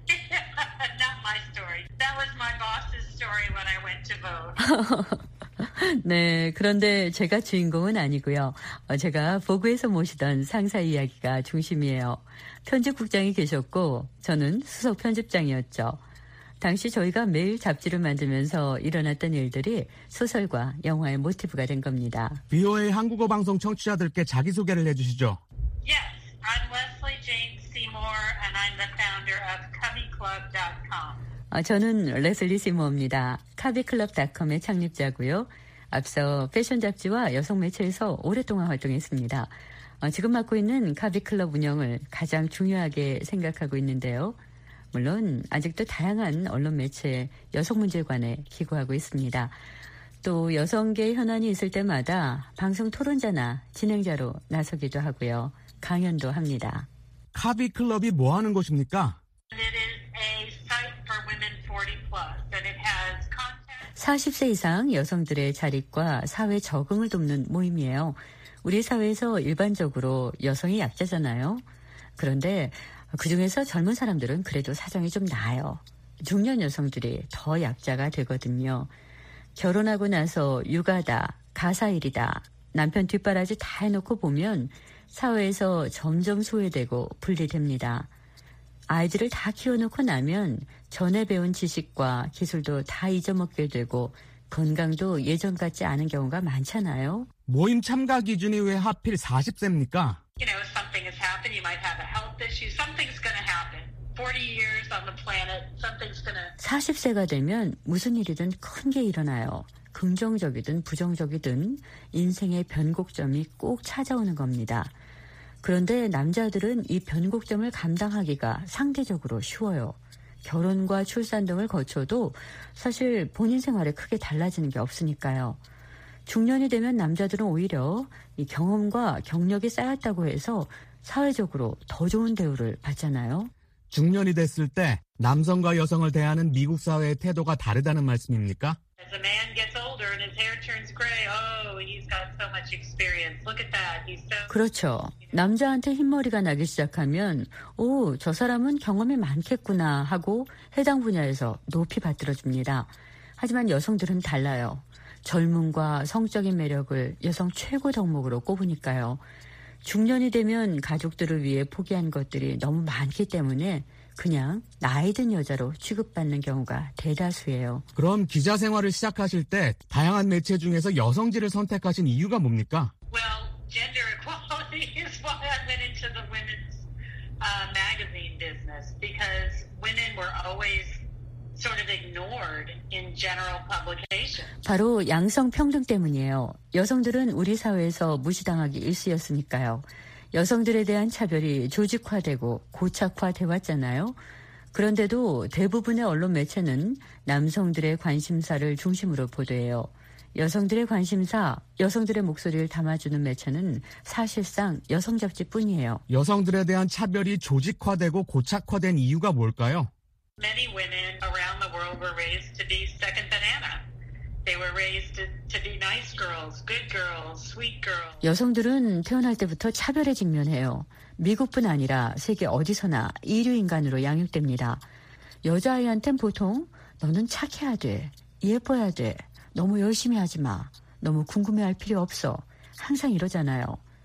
Not my story. That was my boss's story when I went to vote. 네, 그런데 제가 주인공은 아니고요. 제가 보고에서 모시던 상사 이야기가 중심이에요. 편집국장이 계셨고 저는 수석 편집장이었죠. 당시 저희가 매일 잡지를 만들면서 일어났던 일들이 소설과 영화의 모티브가 된 겁니다. 비오에이 한국어 방송 청취자들께 자기소개를 해주시죠. Yes, I'm Leslie Jane Seymour and I'm the founder of cubby club dot com. 저는 레슬리 시모어입니다. 카비클럽 닷컴의 창립자고요. 앞서 패션 잡지와 여성 매체에서 오랫동안 활동했습니다. 지금 맡고 있는 카비클럽 운영을 가장 중요하게 생각하고 있는데요. 물론 아직도 다양한 언론 매체에 여성 문제에 관해 기고하고 있습니다. 또 여성계 현안이 있을 때마다 방송 토론자나 진행자로 나서기도 하고요. 강연도 합니다. 카비클럽이 뭐 하는 곳입니까? It is a site for women forty plus and it has content. 사십 세 이상 여성들의 자립과 사회 적응을 돕는 모임이에요. 우리 사회에서 일반적으로 여성이 약자잖아요. 그런데 그중에서 젊은 사람들은 그래도 사정이 좀 나아요. 중년 여성들이 더 약자가 되거든요. 결혼하고 나서 육아다, 가사일이다, 남편 뒷바라지 다 해놓고 보면 사회에서 점점 소외되고 분리됩니다. 아이들을 다 키워놓고 나면 전에 배운 지식과 기술도 다 잊어먹게 되고 건강도 예전 같지 않은 경우가 많잖아요. 모임 참가 기준이 왜 하필 사십 세입니까? You know, something has happened. You might have a health issue. Something's going to happen. forty years on the planet. Something's going to. 사십 세가 되면 무슨 일이든 큰 게 일어나요. 긍정적이든 부정적이든 인생의 변곡점이 꼭 찾아오는 겁니다. 그런데 남자들은 이 변곡점을 감당하기가 상대적으로 쉬워요. 결혼과 출산 등을 거쳐도 사실 본인 생활에 크게 달라지는 게 없으니까요. 중년이 되면 남자들은 오히려 이 경험과 경력이 쌓였다고 해서 사회적으로 더 좋은 대우를 받잖아요. 중년이 됐을 때 남성과 여성을 대하는 미국 사회의 태도가 다르다는 말씀입니까? As a man gets older and his hair turns gray, oh, he's got so much experience. Look at that. He's so. 그렇죠. 남자한테 흰머리가 나기 시작하면 오, 저 사람은 경험이 많겠구나 하고 해당 분야에서 높이 받들어줍니다. 하지만 여성들은 달라요. 젊음과 성적인 매력을 여성 최고 덕목으로 꼽으니까요. 중년이 되면 가족들을 위해 포기한 것들이 너무 많기 때문에 그냥 나이 든 여자로 취급받는 경우가 대다수예요. 그럼 기자 생활을 시작하실 때 다양한 매체 중에서 여성지를 선택하신 이유가 뭡니까? Well, gender equality is why I went into the women's uh, magazine business because women were always sort of ignored in general publication. 바로 양성 평등 때문이에요. 여성들은 우리 사회에서 무시당하기 일쑤였으니까요. 여성들에 대한 차별이 조직화되고 고착화돼 왔잖아요. 그런데도 대부분의 언론 매체는 남성들의 관심사를 중심으로 보도해요. 여성들의 관심사, 여성들의 목소리를 담아주는 매체는 사실상 여성 잡지뿐이에요. 여성들에 대한 차별이 조직화되고 고착화된 이유가 뭘까요? Many women around the world were raised to be second banana. They were raised to, to be nice girls, good girls, sweet girls. 여성들은 태어날 때부터 차별에 직면해요. 미국뿐 아니라 세계 어디서나 이류 인간으로 양육됩니다. 여자아이한텐 보통 너는 착해야 돼, 예뻐야 돼, 너무 열심히 하지 마, 너무 궁금해할 필요 없어. 항상 이러잖아요.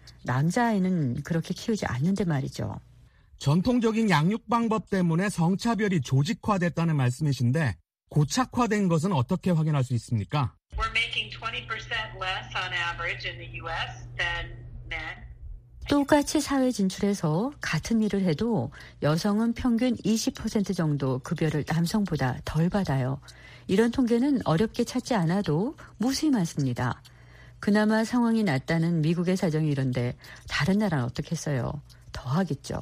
남자아이는 그렇게 키우지 않는데 말이죠. 전통적인 양육 방법 때문에 성차별이 조직화됐다는 말씀이신데 고착화된 것은 어떻게 확인할 수 있습니까? We're making twenty percent less on average in the U S than men. 똑같이 사회 진출해서 같은 일을 해도 여성은 평균 이십 퍼센트 정도 급여를 남성보다 덜 받아요. 이런 통계는 어렵게 찾지 않아도 무수히 많습니다. 그나마 상황이 낫다는 미국의 사정이 이런데 다른 나라는 어떻겠어요? 더 하겠죠.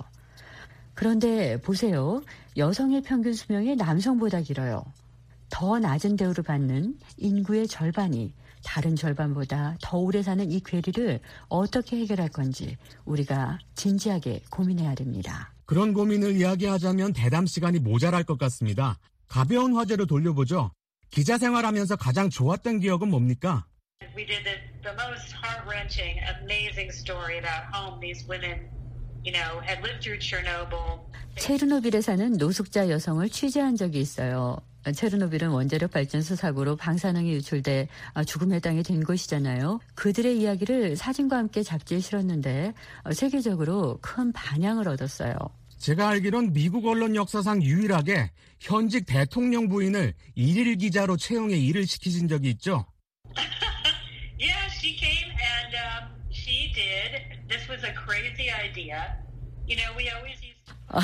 그런데 보세요. 여성의 평균 수명이 남성보다 길어요. 더 낮은 대우를 받는 인구의 절반이 다른 절반보다 더 오래 사는 이 괴리를 어떻게 해결할 건지 우리가 진지하게 고민해야 됩니다. 그런 고민을 이야기하자면 대담 시간이 모자랄 것 같습니다. 가벼운 화제로 돌려보죠. 기자 생활하면서 가장 좋았던 기억은 뭡니까? We did the, the most heart-wrenching, amazing story about home. These women, you know, had lived through Chernobyl. 체르노빌에 사는 노숙자 여성을 취재한 적이 있어요. 체르노빌은 원자력 발전소 사고로 방사능이 유출돼 죽음의 땅이 된 곳이잖아요. 그들의 이야기를 사진과 함께 잡지에 실었는데 세계적으로 큰 반향을 얻었어요. 제가 알기론 미국 언론 역사상 유일하게 현직 대통령 부인을 일일 기자로 채용해 일을 시키신 적이 있죠? Yeah, she came and um, she did. This was a crazy idea. You know, we always used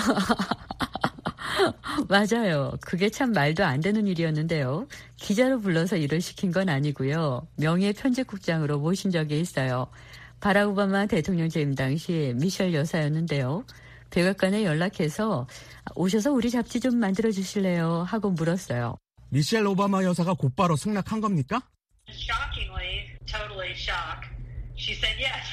맞아요. 그게 참 말도 안 되는 일이었는데요. 기자로 불러서 일을 시킨 건 아니고요. 명예 편집국장으로 모신 적이 있어요. 바락 오바마 대통령 재임 당시 미셸 여사였는데요. 백악관에 연락해서 오셔서 우리 잡지 좀 만들어 주실래요? 하고 물었어요. 미셸 오바마 여사가 곧바로 승낙한 겁니까? shockingly, totally shocked. She said yes.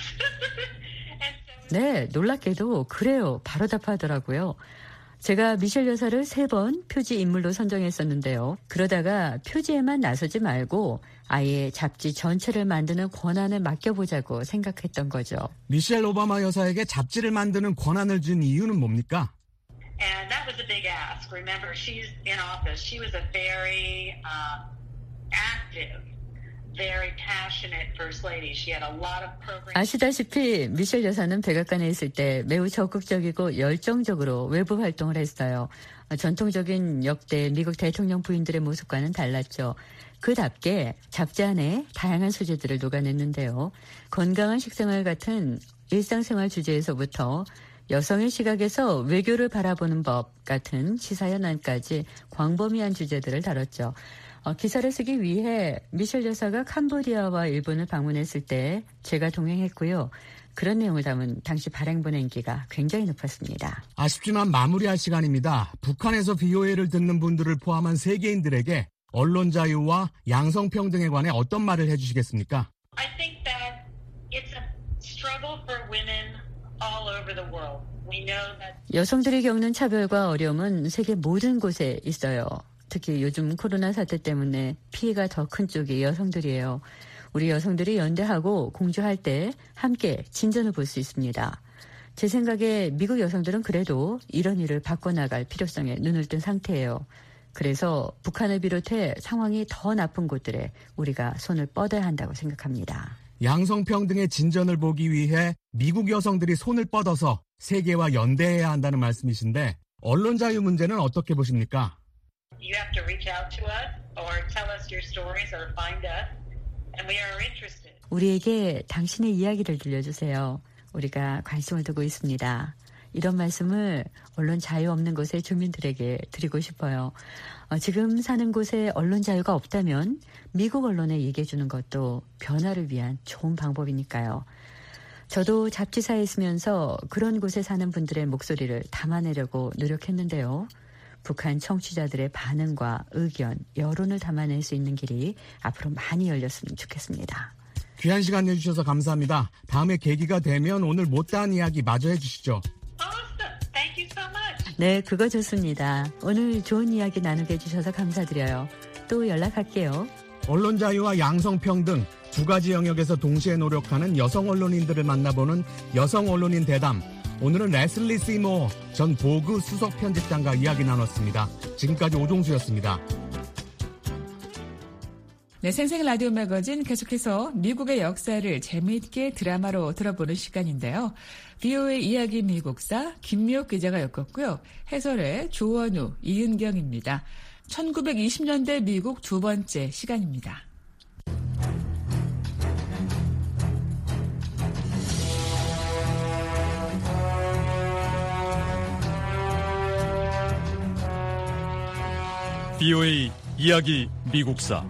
And so 네, 놀랍게도 그래요. 바로 답하더라고요. 제가 미셸 여사를 세 번 표지 인물로 선정했었는데요. 그러다가 표지에만 나서지 말고 아예 잡지 전체를 만드는 권한을 맡겨보자고 생각했던 거죠. 미셸 오바마 여사에게 잡지를 만드는 권한을 준 이유는 뭡니까? And that was a big ask. Remember, she's in office. She was a very uh, active, very passionate first lady. She had a lot of programs. 아시다시피 미셸 여사는 백악관에 있을 때 매우 적극적이고 열정적으로 외부 활동을 했어요. 전통적인 역대 미국 대통령 부인들의 모습과는 달랐죠. 그답게 잡지 안에 다양한 소재들을 녹아냈는데요. 건강한 식생활 같은 일상생활 주제에서부터 여성의 시각에서 외교를 바라보는 법 같은 시사현안까지 광범위한 주제들을 다뤘죠. 어, 기사를 쓰기 위해 미셸 여사가 캄보디아와 일본을 방문했을 때 제가 동행했고요. 그런 내용을 담은 당시 발행본 인기가 굉장히 높았습니다. 아쉽지만 마무리할 시간입니다. 북한에서 비오에이를 듣는 분들을 포함한 세계인들에게 언론 자유와 양성평등에 관해 어떤 말을 해주시겠습니까? I think that it's a struggle for women all over the world. We know that 여성들이 겪는 차별과 어려움은 세계 모든 곳에 있어요. 특히 요즘 코로나 사태 때문에 피해가 더 큰 쪽이 여성들이에요. 우리 여성들이 연대하고 공조할 때 함께 진전을 볼 수 있습니다. 제 생각에 미국 여성들은 그래도 이런 일을 바꿔나갈 필요성에 눈을 뜬 상태예요. 그래서 북한을 비롯해 상황이 더 나쁜 곳들에 우리가 손을 뻗어야 한다고 생각합니다. 양성평등의 진전을 보기 위해 미국 여성들이 손을 뻗어서 세계와 연대해야 한다는 말씀이신데 언론 자유 문제는 어떻게 보십니까? you have to reach out to us or tell us your stories or find us, and we are interested. 우리에게 당신의 이야기를 들려주세요. 우리가 관심을 두고 있습니다. 이런 말씀을 언론 자유 없는 곳의 주민들에게 드리고 싶어요. 어, 지금 사는 곳에 언론 자유가 없다면 미국 언론에 얘기해 주는 것도 변화를 위한 좋은 방법이니까요. 저도 잡지사에 있으면서 그런 곳에 사는 분들의 목소리를 담아내려고 노력했는데요. 북한 청취자들의 반응과 의견, 여론을 담아낼 수 있는 길이 앞으로 많이 열렸으면 좋겠습니다. 귀한 시간 내주셔서 감사합니다. 다음에 계기가 되면 오늘 못다한 이야기 마저 해주시죠. Awesome. Thank you so much. 네, 그거 좋습니다. 오늘 좋은 이야기 나누게 해주셔서 감사드려요. 또 연락할게요. 언론 자유와 양성평등 두 가지 영역에서 동시에 노력하는 여성 언론인들을 만나보는 여성 언론인 대담. 오늘은 레슬리 시모 전 보그 수석 편집장과 이야기 나눴습니다. 지금까지 오종수였습니다. 네, 생생 라디오 매거진 계속해서 미국의 역사를 재미있게 드라마로 들어보는 시간인데요. 비오에이 이야기 미국사 김미옥 기자가 엮었고요. 해설의 조원우, 이은경입니다. 천구백이십 년대 미국 두 번째 시간입니다. 비오에이 이야기 미국사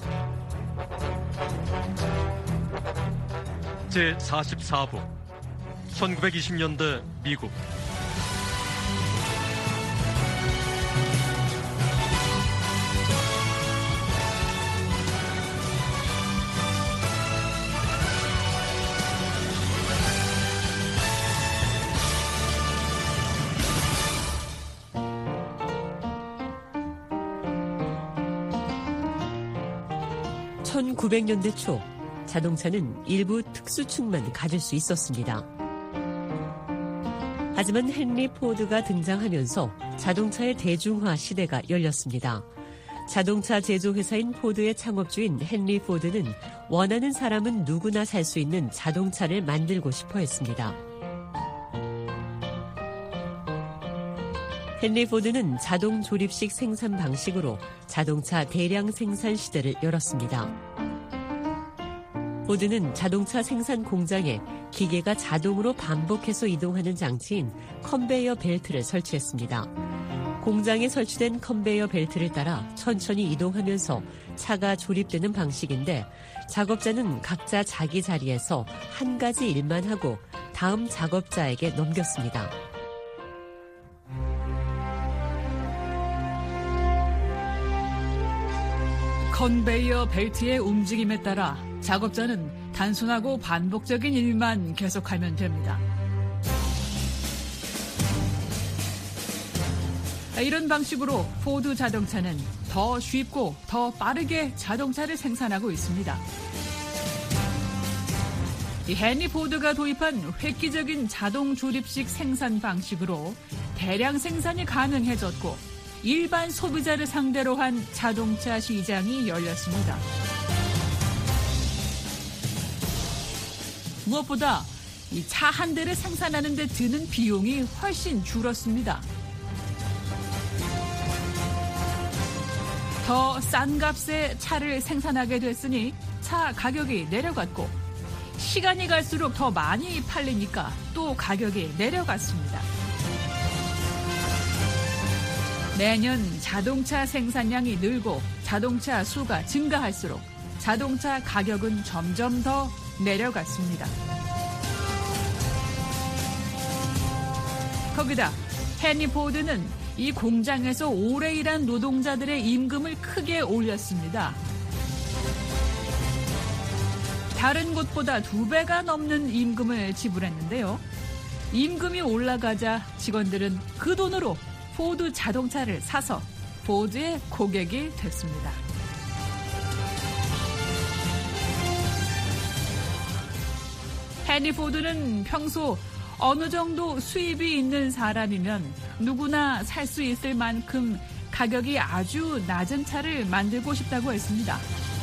제사십사 부 천구백이십 년대 미국 천구백 년대 초 자동차는 일부 특수층만 가질 수 있었습니다. 하지만 헨리 포드가 등장하면서 자동차의 대중화 시대가 열렸습니다. 자동차 제조회사인 포드의 창업주인 헨리 포드는 원하는 사람은 누구나 살 수 있는 자동차를 만들고 싶어 했습니다. 헨리 포드는 자동 조립식 생산 방식으로 자동차 대량 생산 시대를 열었습니다. 포드는 자동차 생산 공장에 기계가 자동으로 반복해서 이동하는 장치인 컨베이어 벨트를 설치했습니다. 공장에 설치된 컨베이어 벨트를 따라 천천히 이동하면서 차가 조립되는 방식인데 작업자는 각자 자기 자리에서 한 가지 일만 하고 다음 작업자에게 넘겼습니다. 컨베이어 벨트의 움직임에 따라 작업자는 단순하고 반복적인 일만 계속하면 됩니다. 이런 방식으로 포드 자동차는 더 쉽고 더 빠르게 자동차를 생산하고 있습니다. 이 헨리 포드가 도입한 획기적인 자동 조립식 생산 방식으로 대량 생산이 가능해졌고 일반 소비자를 상대로 한 자동차 시장이 열렸습니다. 무엇보다 이 차 한 대를 생산하는 데 드는 비용이 훨씬 줄었습니다. 더 싼 값에 차를 생산하게 됐으니 차 가격이 내려갔고 시간이 갈수록 더 많이 팔리니까 또 가격이 내려갔습니다. 매년 자동차 생산량이 늘고 자동차 수가 증가할수록 자동차 가격은 점점 더 내려갔습니다. 거기다 헨리 포드는 이 공장에서 오래 일한 노동자들의 임금을 크게 올렸습니다. 다른 곳보다 두 배가 넘는 임금을 지불했는데요. 임금이 올라가자 직원들은 그 돈으로 포드 자동차를 사서 포드의 고객이 됐습니다. 헨리 포드는 평소 어느 정도 수입이 있는 사람이면 누구나 살 수 있을 만큼 가격이 아주 낮은 차를 만들고 싶다고 했습니다.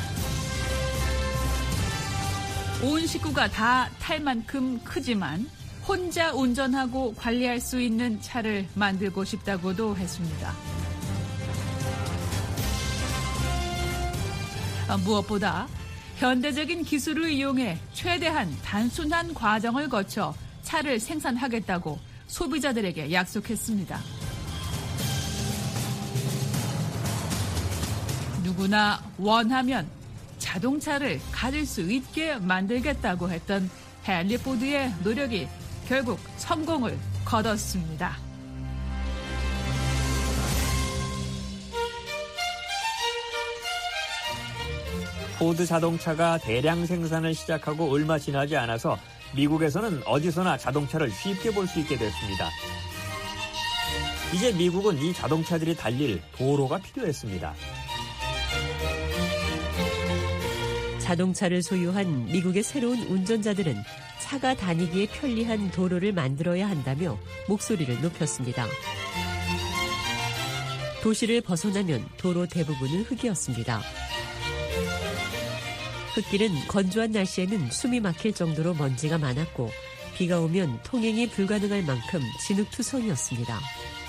온 식구가 다 탈 만큼 크지만 혼자 운전하고 관리할 수 있는 차를 만들고 싶다고도 했습니다. 무엇보다 현대적인 기술을 이용해 최대한 단순한 과정을 거쳐 차를 생산하겠다고 소비자들에게 약속했습니다. 누구나 원하면 자동차를 가질 수 있게 만들겠다고 했던 헨리 포드의 노력이 결국 성공을 거뒀습니다. 포드 자동차가 대량 생산을 시작하고 얼마 지나지 않아서 미국에서는 어디서나 자동차를 쉽게 볼 수 있게 됐습니다. 이제 미국은 이 자동차들이 달릴 도로가 필요했습니다. 자동차를 소유한 미국의 새로운 운전자들은 차가 다니기에 편리한 도로를 만들어야 한다며 목소리를 높였습니다. 도시를 벗어나면 도로 대부분은 흙이었습니다. 흙길은 건조한 날씨에는 숨이 막힐 정도로 먼지가 많았고 비가 오면 통행이 불가능할 만큼 진흙투성이었습니다.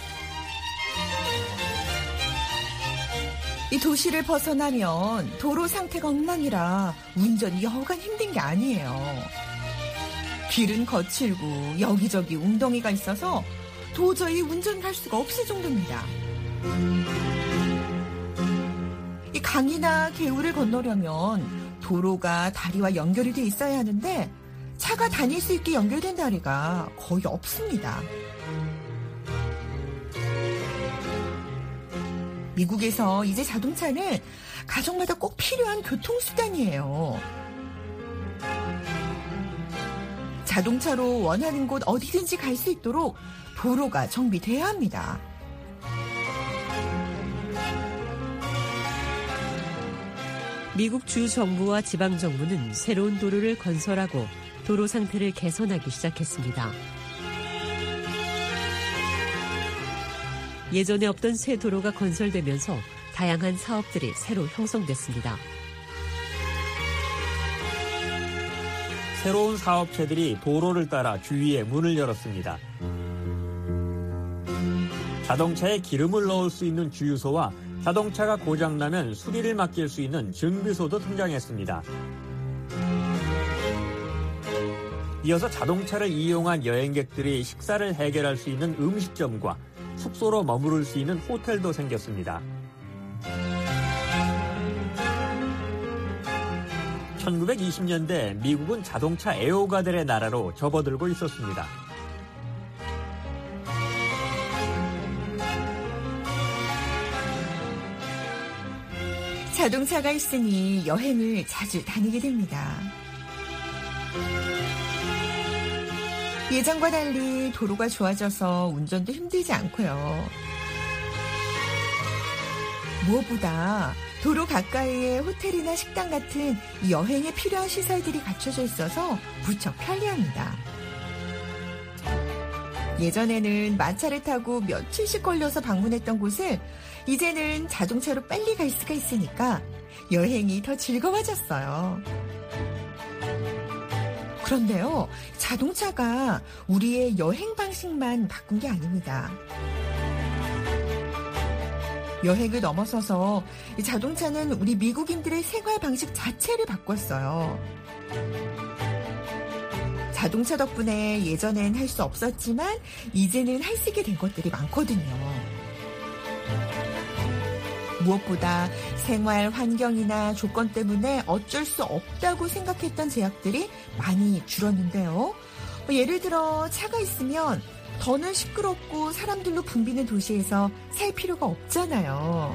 이 도시를 벗어나면 도로 상태가 엉망이라 운전이 여간 힘든 게 아니에요. 길은 거칠고 여기저기 웅덩이가 있어서 도저히 운전할 수가 없을 정도입니다. 이 강이나 개울을 건너려면 도로가 다리와 연결이 돼 있어야 하는데 차가 다닐 수 있게 연결된 다리가 거의 없습니다. 미국에서 이제 자동차는 가정마다 꼭 필요한 교통수단이에요. 자동차로 원하는 곳 어디든지 갈 수 있도록 도로가 정비돼야 합니다. 미국 주 정부와 지방 정부는 새로운 도로를 건설하고 도로 상태를 개선하기 시작했습니다. 예전에 없던 새 도로가 건설되면서 다양한 사업들이 새로 형성됐습니다. 새로운 사업체들이 도로를 따라 주위에 문을 열었습니다. 자동차에 기름을 넣을 수 있는 주유소와 자동차가 고장나면 수리를 맡길 수 있는 정비소도 등장했습니다. 이어서 자동차를 이용한 여행객들이 식사를 해결할 수 있는 음식점과 숙소로 머무를 수 있는 호텔도 생겼습니다. 천구백이십 년대 미국은 자동차 애호가들의 나라로 접어들고 있었습니다. 자동차가 있으니 여행을 자주 다니게 됩니다. 예전과 달리 도로가 좋아져서 운전도 힘들지 않고요. 무엇보다 도로 가까이에 호텔이나 식당 같은 여행에 필요한 시설들이 갖춰져 있어서 무척 편리합니다. 예전에는 마차를 타고 며칠씩 걸려서 방문했던 곳을 이제는 자동차로 빨리 갈 수가 있으니까 여행이 더 즐거워졌어요. 그런데요, 자동차가 우리의 여행 방식만 바꾼 게 아닙니다. 여행을 넘어서서 자동차는 우리 미국인들의 생활 방식 자체를 바꿨어요. 자동차 덕분에 예전엔 할 수 없었지만 이제는 할 수 있게 된 것들이 많거든요. 무엇보다 생활 환경이나 조건 때문에 어쩔 수 없다고 생각했던 제약들이 많이 줄었는데요. 예를 들어 차가 있으면 더는 시끄럽고 사람들로 붐비는 도시에서 살 필요가 없잖아요.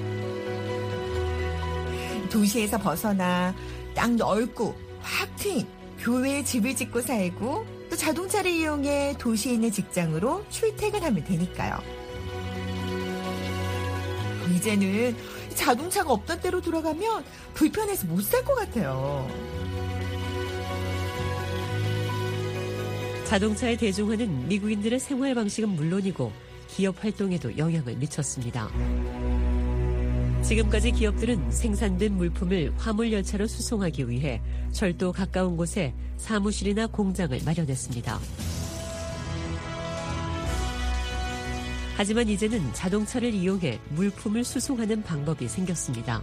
도시에서 벗어나 땅 넓고 확 트인 교외에 집을 짓고 살고 또 자동차를 이용해 도시에 있는 직장으로 출퇴근하면 되니까요. 이제는 자동차가 없던 때로 돌아가면 불편해서 못 살 것 같아요. 자동차의 대중화는 미국인들의 생활 방식은 물론이고 기업 활동에도 영향을 미쳤습니다. 지금까지 기업들은 생산된 물품을 화물 열차로 수송하기 위해 철도 가까운 곳에 사무실이나 공장을 마련했습니다. 하지만 이제는 자동차를 이용해 물품을 수송하는 방법이 생겼습니다.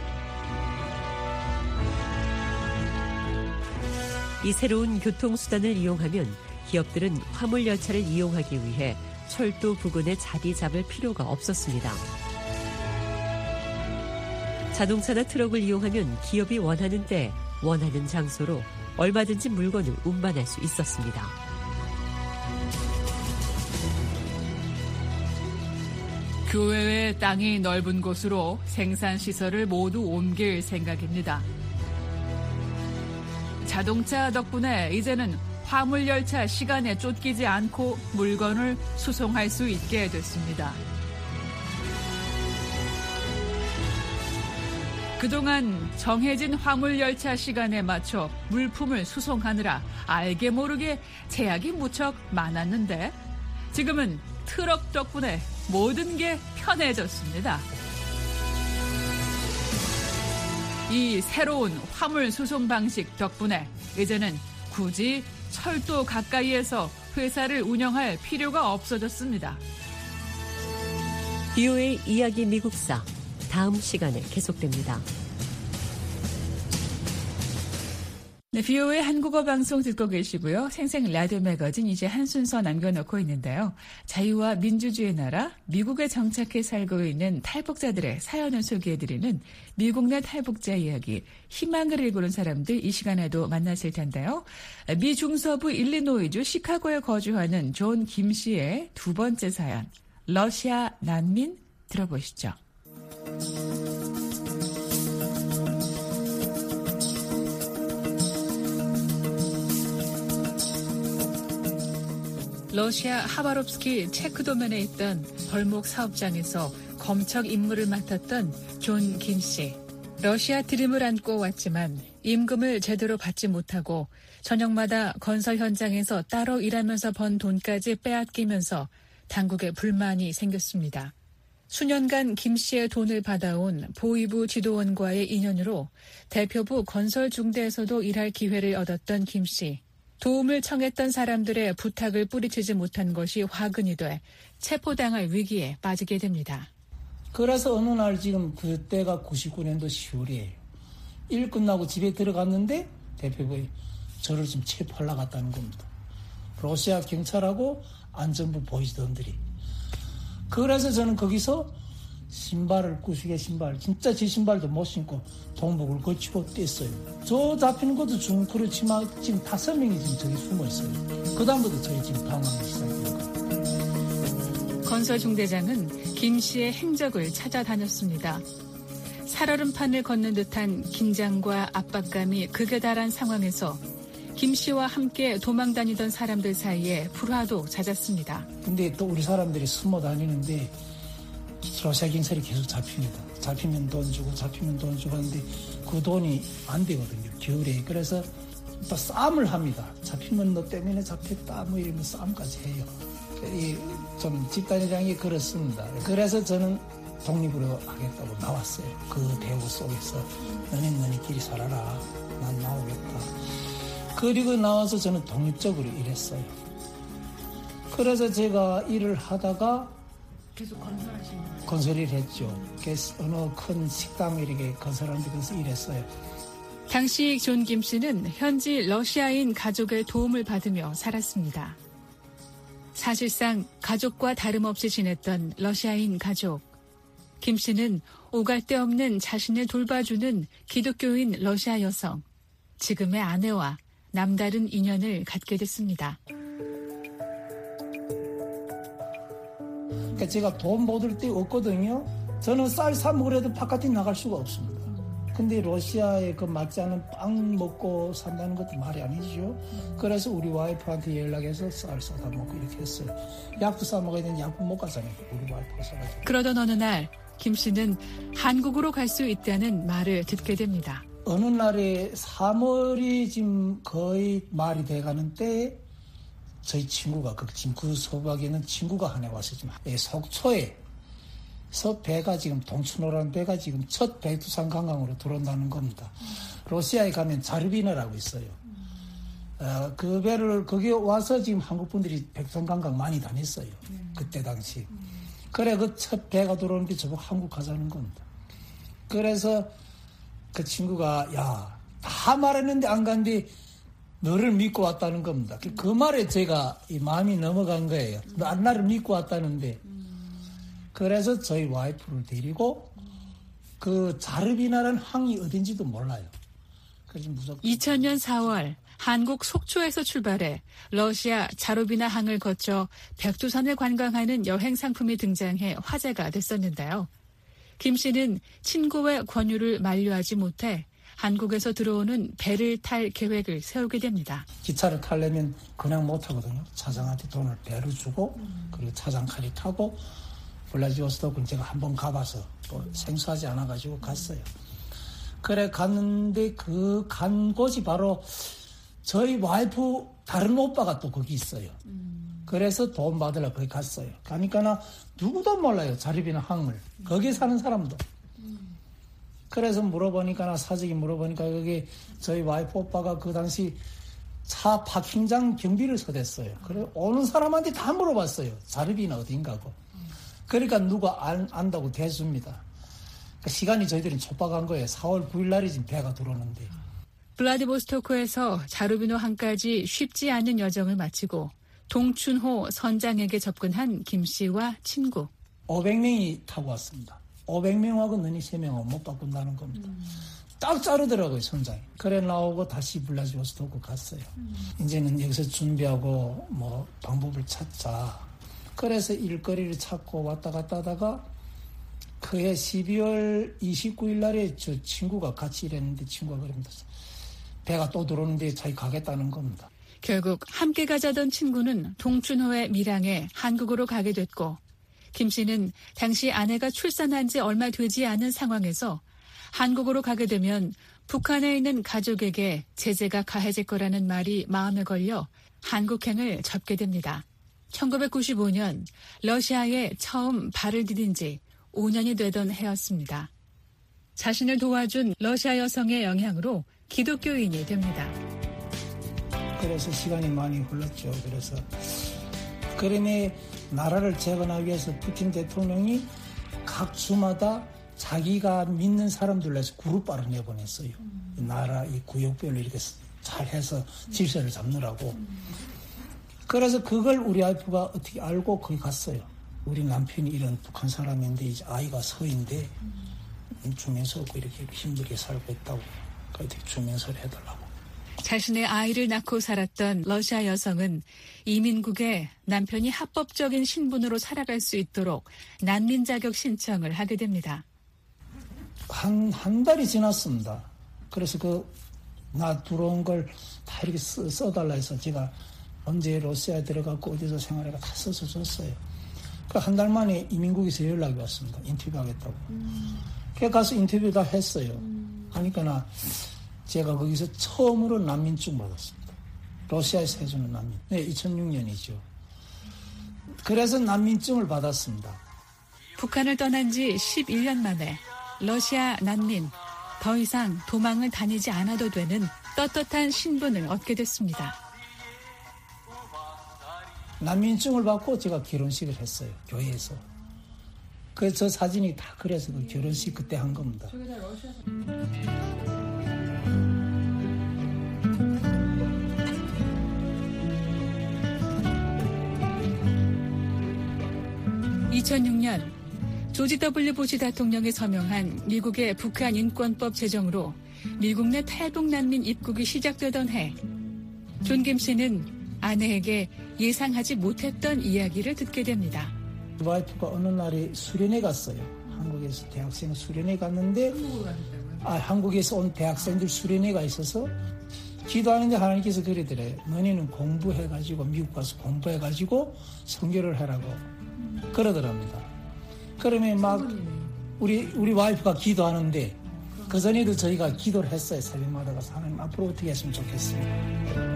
이 새로운 교통수단을 이용하면 기업들은 화물 열차를 이용하기 위해 철도 부근에 자리 잡을 필요가 없었습니다. 자동차나 트럭을 이용하면 기업이 원하는 때, 원하는 장소로 얼마든지 물건을 운반할 수 있었습니다. 교외의 땅이 넓은 곳으로 생산시설을 모두 옮길 생각입니다. 자동차 덕분에 이제는 화물열차 시간에 쫓기지 않고 물건을 수송할 수 있게 됐습니다. 그동안 정해진 화물열차 시간에 맞춰 물품을 수송하느라 알게 모르게 제약이 무척 많았는데 지금은 트럭 덕분에 모든 게 편해졌습니다. 이 새로운 화물 수송 방식 덕분에 이제는 굳이 철도 가까이에서 회사를 운영할 필요가 없어졌습니다. 비오에이 이야기 미국사 다음 시간에 계속됩니다. 네, 비오에이 한국어 방송 듣고 계시고요. 생생 라디오 매거진 이제 한 순서 남겨놓고 있는데요. 자유와 민주주의 나라 미국에 정착해 살고 있는 탈북자들의 사연을 소개해드리는 미국 내 탈북자 이야기, 희망을 일구는 사람들 이 시간에도 만나실 텐데요. 미 중서부 일리노이주 시카고에 거주하는 존 김 씨의 두 번째 사연, 러시아 난민 들어보시죠. 러시아 하바롭스키 체크도면에 있던 벌목 사업장에서 검척 임무를 맡았던 존 김 씨. 러시아 드림을 안고 왔지만 임금을 제대로 받지 못하고 저녁마다 건설 현장에서 따로 일하면서 번 돈까지 빼앗기면서 당국에 불만이 생겼습니다. 수년간 김 씨의 돈을 받아온 보위부 지도원과의 인연으로 대표부 건설 중대에서도 일할 기회를 얻었던 김 씨. 도움을 청했던 사람들의 부탁을 뿌리치지 못한 것이 화근이 돼 체포당할 위기에 빠지게 됩니다. 그래서 어느 날 지금 그때가 구십구 년도 시월이에요. 일 끝나고 집에 들어갔는데 대표부에 저를 지금 체포하려고 갔다는 겁니다. 러시아 경찰하고 안전부 보이스들이. 그래서 저는 거기서 신발을, 구식의 신발, 진짜 제 신발도 못 신고 동복을 거치고 뗐어요. 저 잡히는 것도 좀 그렇지만 지금 다섯 명이 지금 저기 숨어 있어요. 그 다음부터 저희 지금 방황하기 시작해요. 건설 중대장은 김 씨의 행적을 찾아다녔습니다. 살얼음판을 걷는 듯한 긴장과 압박감이 극에 달한 상황에서 김 씨와 함께 도망 다니던 사람들 사이에 불화도 잦았습니다. 근데 또 우리 사람들이 숨어 다니는데 러시아 경찰이 계속 잡힙니다. 잡히면 돈 주고 잡히면 돈 주고 하는데 그 돈이 안 되거든요. 겨울에. 그래서 또 싸움을 합니다. 잡히면 너 때문에 잡혔다 뭐 이러면 싸움까지 해요. 이 좀 집단이라는 게 그렇습니다. 그래서 저는 독립으로 하겠다고 나왔어요. 그 배후 속에서 너는 너희끼리 살아라. 난 나오겠다. 그리고 나와서 저는 독립적으로 일했어요. 그래서 제가 일을 하다가 계속 건설하시는 거예요? 건설을 했죠. 그래서 어느 큰 식당 이렇게 건설하는 데서 일했어요. 당시 존 김 씨는 현지 러시아인 가족의 도움을 받으며 살았습니다. 사실상 가족과 다름없이 지냈던 러시아인 가족. 김 씨는 오갈 데 없는 자신을 돌봐주는 기독교인 러시아 여성, 지금의 아내와 남다른 인연을 갖게 됐습니다. 그러니까 제가 돈 못 얻을 때 없거든요. 저는 쌀 사 먹으려도 바깥에 나갈 수가 없습니다. 근데 러시아에 그 맞지 않은 빵 먹고 산다는 것도 말이 아니죠. 그래서 우리 와이프한테 연락해서 쌀 사다 먹고 이렇게 했어요. 약도 사 먹어야 되는데 약도 못 가잖아요. 우리 와이프가 사가지고. 그러던 어느 날 김 씨는 한국으로 갈 수 있다는 말을 듣게 됩니다. 어느 날에 삼월이 지금 거의 말이 돼가는 때에 저희 친구가 그 지금 그 소박에 있는 친구가 하나 와서 지금 속초에서 배가 지금 동춘호라는 배가 지금 첫 백두산 관광으로 들어온다는 겁니다. 러시아에 가면 자르비나라고 있어요. 어, 그 배를 거기 와서 지금 한국 분들이 백두산 관광 많이 다녔어요. 그때 당시. 그래 그 첫 배가 들어오는데 저보고 한국 가자는 겁니다. 그래서 그 친구가 야, 다 말했는데 안 간데 너를 믿고 왔다는 겁니다. 그 말에 제가 이 마음이 넘어간 거예요. 너 나를 믿고 왔다는데. 그래서 저희 와이프를 데리고 그 자르비나라는 항이 어딘지도 몰라요. 그래서 무조건 이천 년 사월 한국 속초에서 출발해 러시아 자르비나 항을 거쳐 백두산을 관광하는 여행 상품이 등장해 화제가 됐었는데요. 김 씨는 친구의 권유를 만류하지 못해 한국에서 들어오는 배를 탈 계획을 세우게 됩니다. 기차를 타려면 그냥 못 타거든요. 차장한테 돈을 배로 주고 그리고 차장칼이 타고 블라디보스토크는 제가 한번 가봐서 또 생소하지 않아가지고 갔어요. 그래 갔는데 그 간 곳이 바로 저희 와이프 다른 오빠가 또 거기 있어요. 그래서 돈 받으러 거기 갔어요. 가니까 나 누구도 몰라요. 자르비나 항을. 거기 사는 사람도. 그래서 물어보니까 나 사직이 물어보니까 여기 저희 와이프 오빠가 그 당시 차 파킹장 경비를 서댔어요. 그래 오는 사람한테 다 물어봤어요. 자르비나 어딘가고. 그러니까 누가 안, 안다고 대줍니다. 그러니까 시간이 저희들은 촉박한 거예요. 사월 구일 날이 지금 배가 들어오는데. 블라디보스토크에서 자르비노 항까지 쉽지 않은 여정을 마치고 동춘호 선장에게 접근한 김 씨와 친구. 오백 명이 타고 왔습니다. 오백 명하고 너희 세 명은 못 바꾼다는 겁니다. 음. 딱 자르더라고요, 선장이. 그래 나오고 다시 블라디보스토크 갔어요. 음. 이제는 여기서 준비하고 뭐 방법을 찾자. 그래서 일거리를 찾고 왔다 갔다 하다가 그해 십이월 이십구일 날에 저 친구가 같이 일했는데 친구가 그럽니다. 배가 또 들어오는데 자기 가겠다는 겁니다. 결국 함께 가자던 친구는 동춘호의 밀항에 한국으로 가게 됐고 김 씨는 당시 아내가 출산한 지 얼마 되지 않은 상황에서 한국으로 가게 되면 북한에 있는 가족에게 제재가 가해질 거라는 말이 마음에 걸려 한국행을 접게 됩니다. 천구백구십오 년 러시아에 처음 발을 디딘 지 오 년이 되던 해였습니다. 자신을 도와준 러시아 여성의 영향으로 기독교인이 됩니다. 그래서 시간이 많이 흘렀죠. 그래서 그림의 나라를 재건하기 위해서 푸틴 대통령이 각 주마다 자기가 믿는 사람들로 해서 그룹바를 내보냈어요. 음. 나라 이 구역별로 이렇게 잘 해서 질서를 잡느라고. 음. 그래서 그걸 우리 와이프가 어떻게 알고 거기 갔어요. 우리 남편이 이런 북한 사람인데 이제 아이가 서인데 음. 주면서 없고 이렇게 힘들게 살고 있다고. 그러니까 주면서를 해달라고. 자신의 아이를 낳고 살았던 러시아 여성은 이민국에 남편이 합법적인 신분으로 살아갈 수 있도록 난민 자격 신청을 하게 됩니다. 한, 한 달이 지났습니다. 그래서 그, 나 들어온 걸 다 이렇게 써, 써달라 해서 제가 언제 러시아에 들어가고 어디서 생활해가 다 써서 줬어요. 그 한 달 만에 이민국에서 연락이 왔습니다. 인터뷰 하겠다고. 음. 그래서 가서 인터뷰 다 했어요. 음. 하니까 나, 제가 거기서 처음으로 난민증 받았습니다. 러시아에서 해주는 난민. 네, 이천육 년이죠. 그래서 난민증을 받았습니다. 북한을 떠난 지 십일 년 만에 러시아 난민, 더 이상 도망을 다니지 않아도 되는 떳떳한 신분을 얻게 됐습니다. 난민증을 받고 제가 결혼식을 했어요. 교회에서. 그래서 저 사진이 다 그래서 그 결혼식 그때 한 겁니다. 이천육 년 조지 더블유 부시 대통령이 서명한 미국의 북한 인권법 제정으로 미국 내 탈북 난민 입국이 시작되던 해, 존 김 씨는 아내에게 예상하지 못했던 이야기를 듣게 됩니다. 와이프가 어느 날에 수련회 갔어요. 한국에서 대학생 수련회 갔는데 아, 한국에서 온 대학생들 수련회가 있어서 기도하는데 하나님께서 그러더래요. 너희는 공부해가지고 미국 가서 공부해가지고 선교를 하라고 그러더랍니다. 그러면 막 우리 우리 와이프가 기도하는데 그 전에도 저희가 기도를 했어요. 새벽마다 가서 하나님 앞으로 어떻게 했으면 좋겠어요.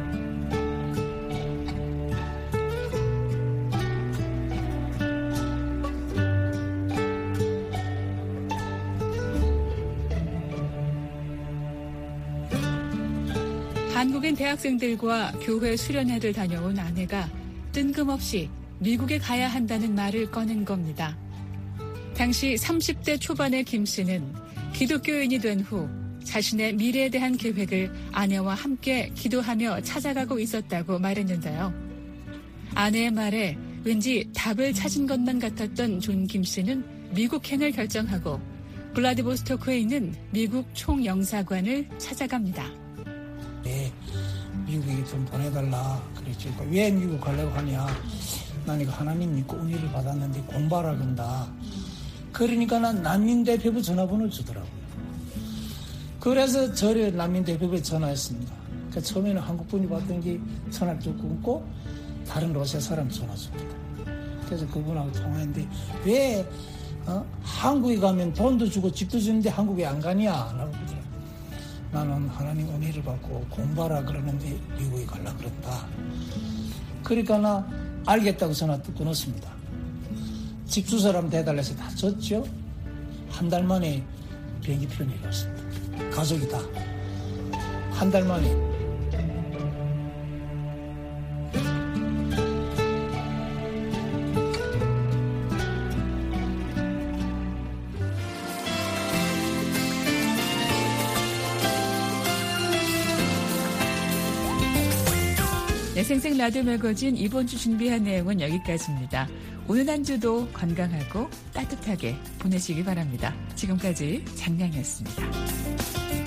한국인 대학생들과 교회 수련회를 다녀온 아내가 뜬금없이 미국에 가야 한다는 말을 꺼낸 겁니다. 당시 삼십 대 초반의 김 씨는 기독교인이 된 후 자신의 미래에 대한 계획을 아내와 함께 기도하며 찾아가고 있었다고 말했는데요. 아내의 말에 왠지 답을 찾은 것만 같았던 존 김 씨는 미국행을 결정하고 블라디보스토크에 있는 미국 총영사관을 찾아갑니다. 네, 미국에 좀 보내달라 그랬죠. 왜 미국 가려고 하냐. 난 이거 하나님 믿고 은혜를 받았는데 공부하라 그런다. 그러니까 난 난민대표부 전화번호를 주더라고요. 그래서 저를 난민대표부에 전화했습니다. 그러니까 처음에는 한국분이 받던 게 전화를 쭉 끊고 다른 러시아 사람 전화 줍니다. 그래서 그분하고 통화했는데 왜 어? 한국에 가면 돈도 주고 집도 주는데 한국에 안 가냐? 라고 그러더라고요. 나는 하나님 은혜를 받고 공부하라 그러는데 미국에 가려고 그런다. 그러니까 나 알겠다고 전화 또 끊었습니다. 집 주소라면 대달라서 다 줬죠. 한 달 만에 비행기표 내렸습니다. 가족이 다. 한 달 만에. 네, 생생 라디오 매거진 이번 주 준비한 내용은 여기까지입니다. 오늘 한 주도 건강하고 따뜻하게 보내시기 바랍니다. 지금까지 장량이었습니다.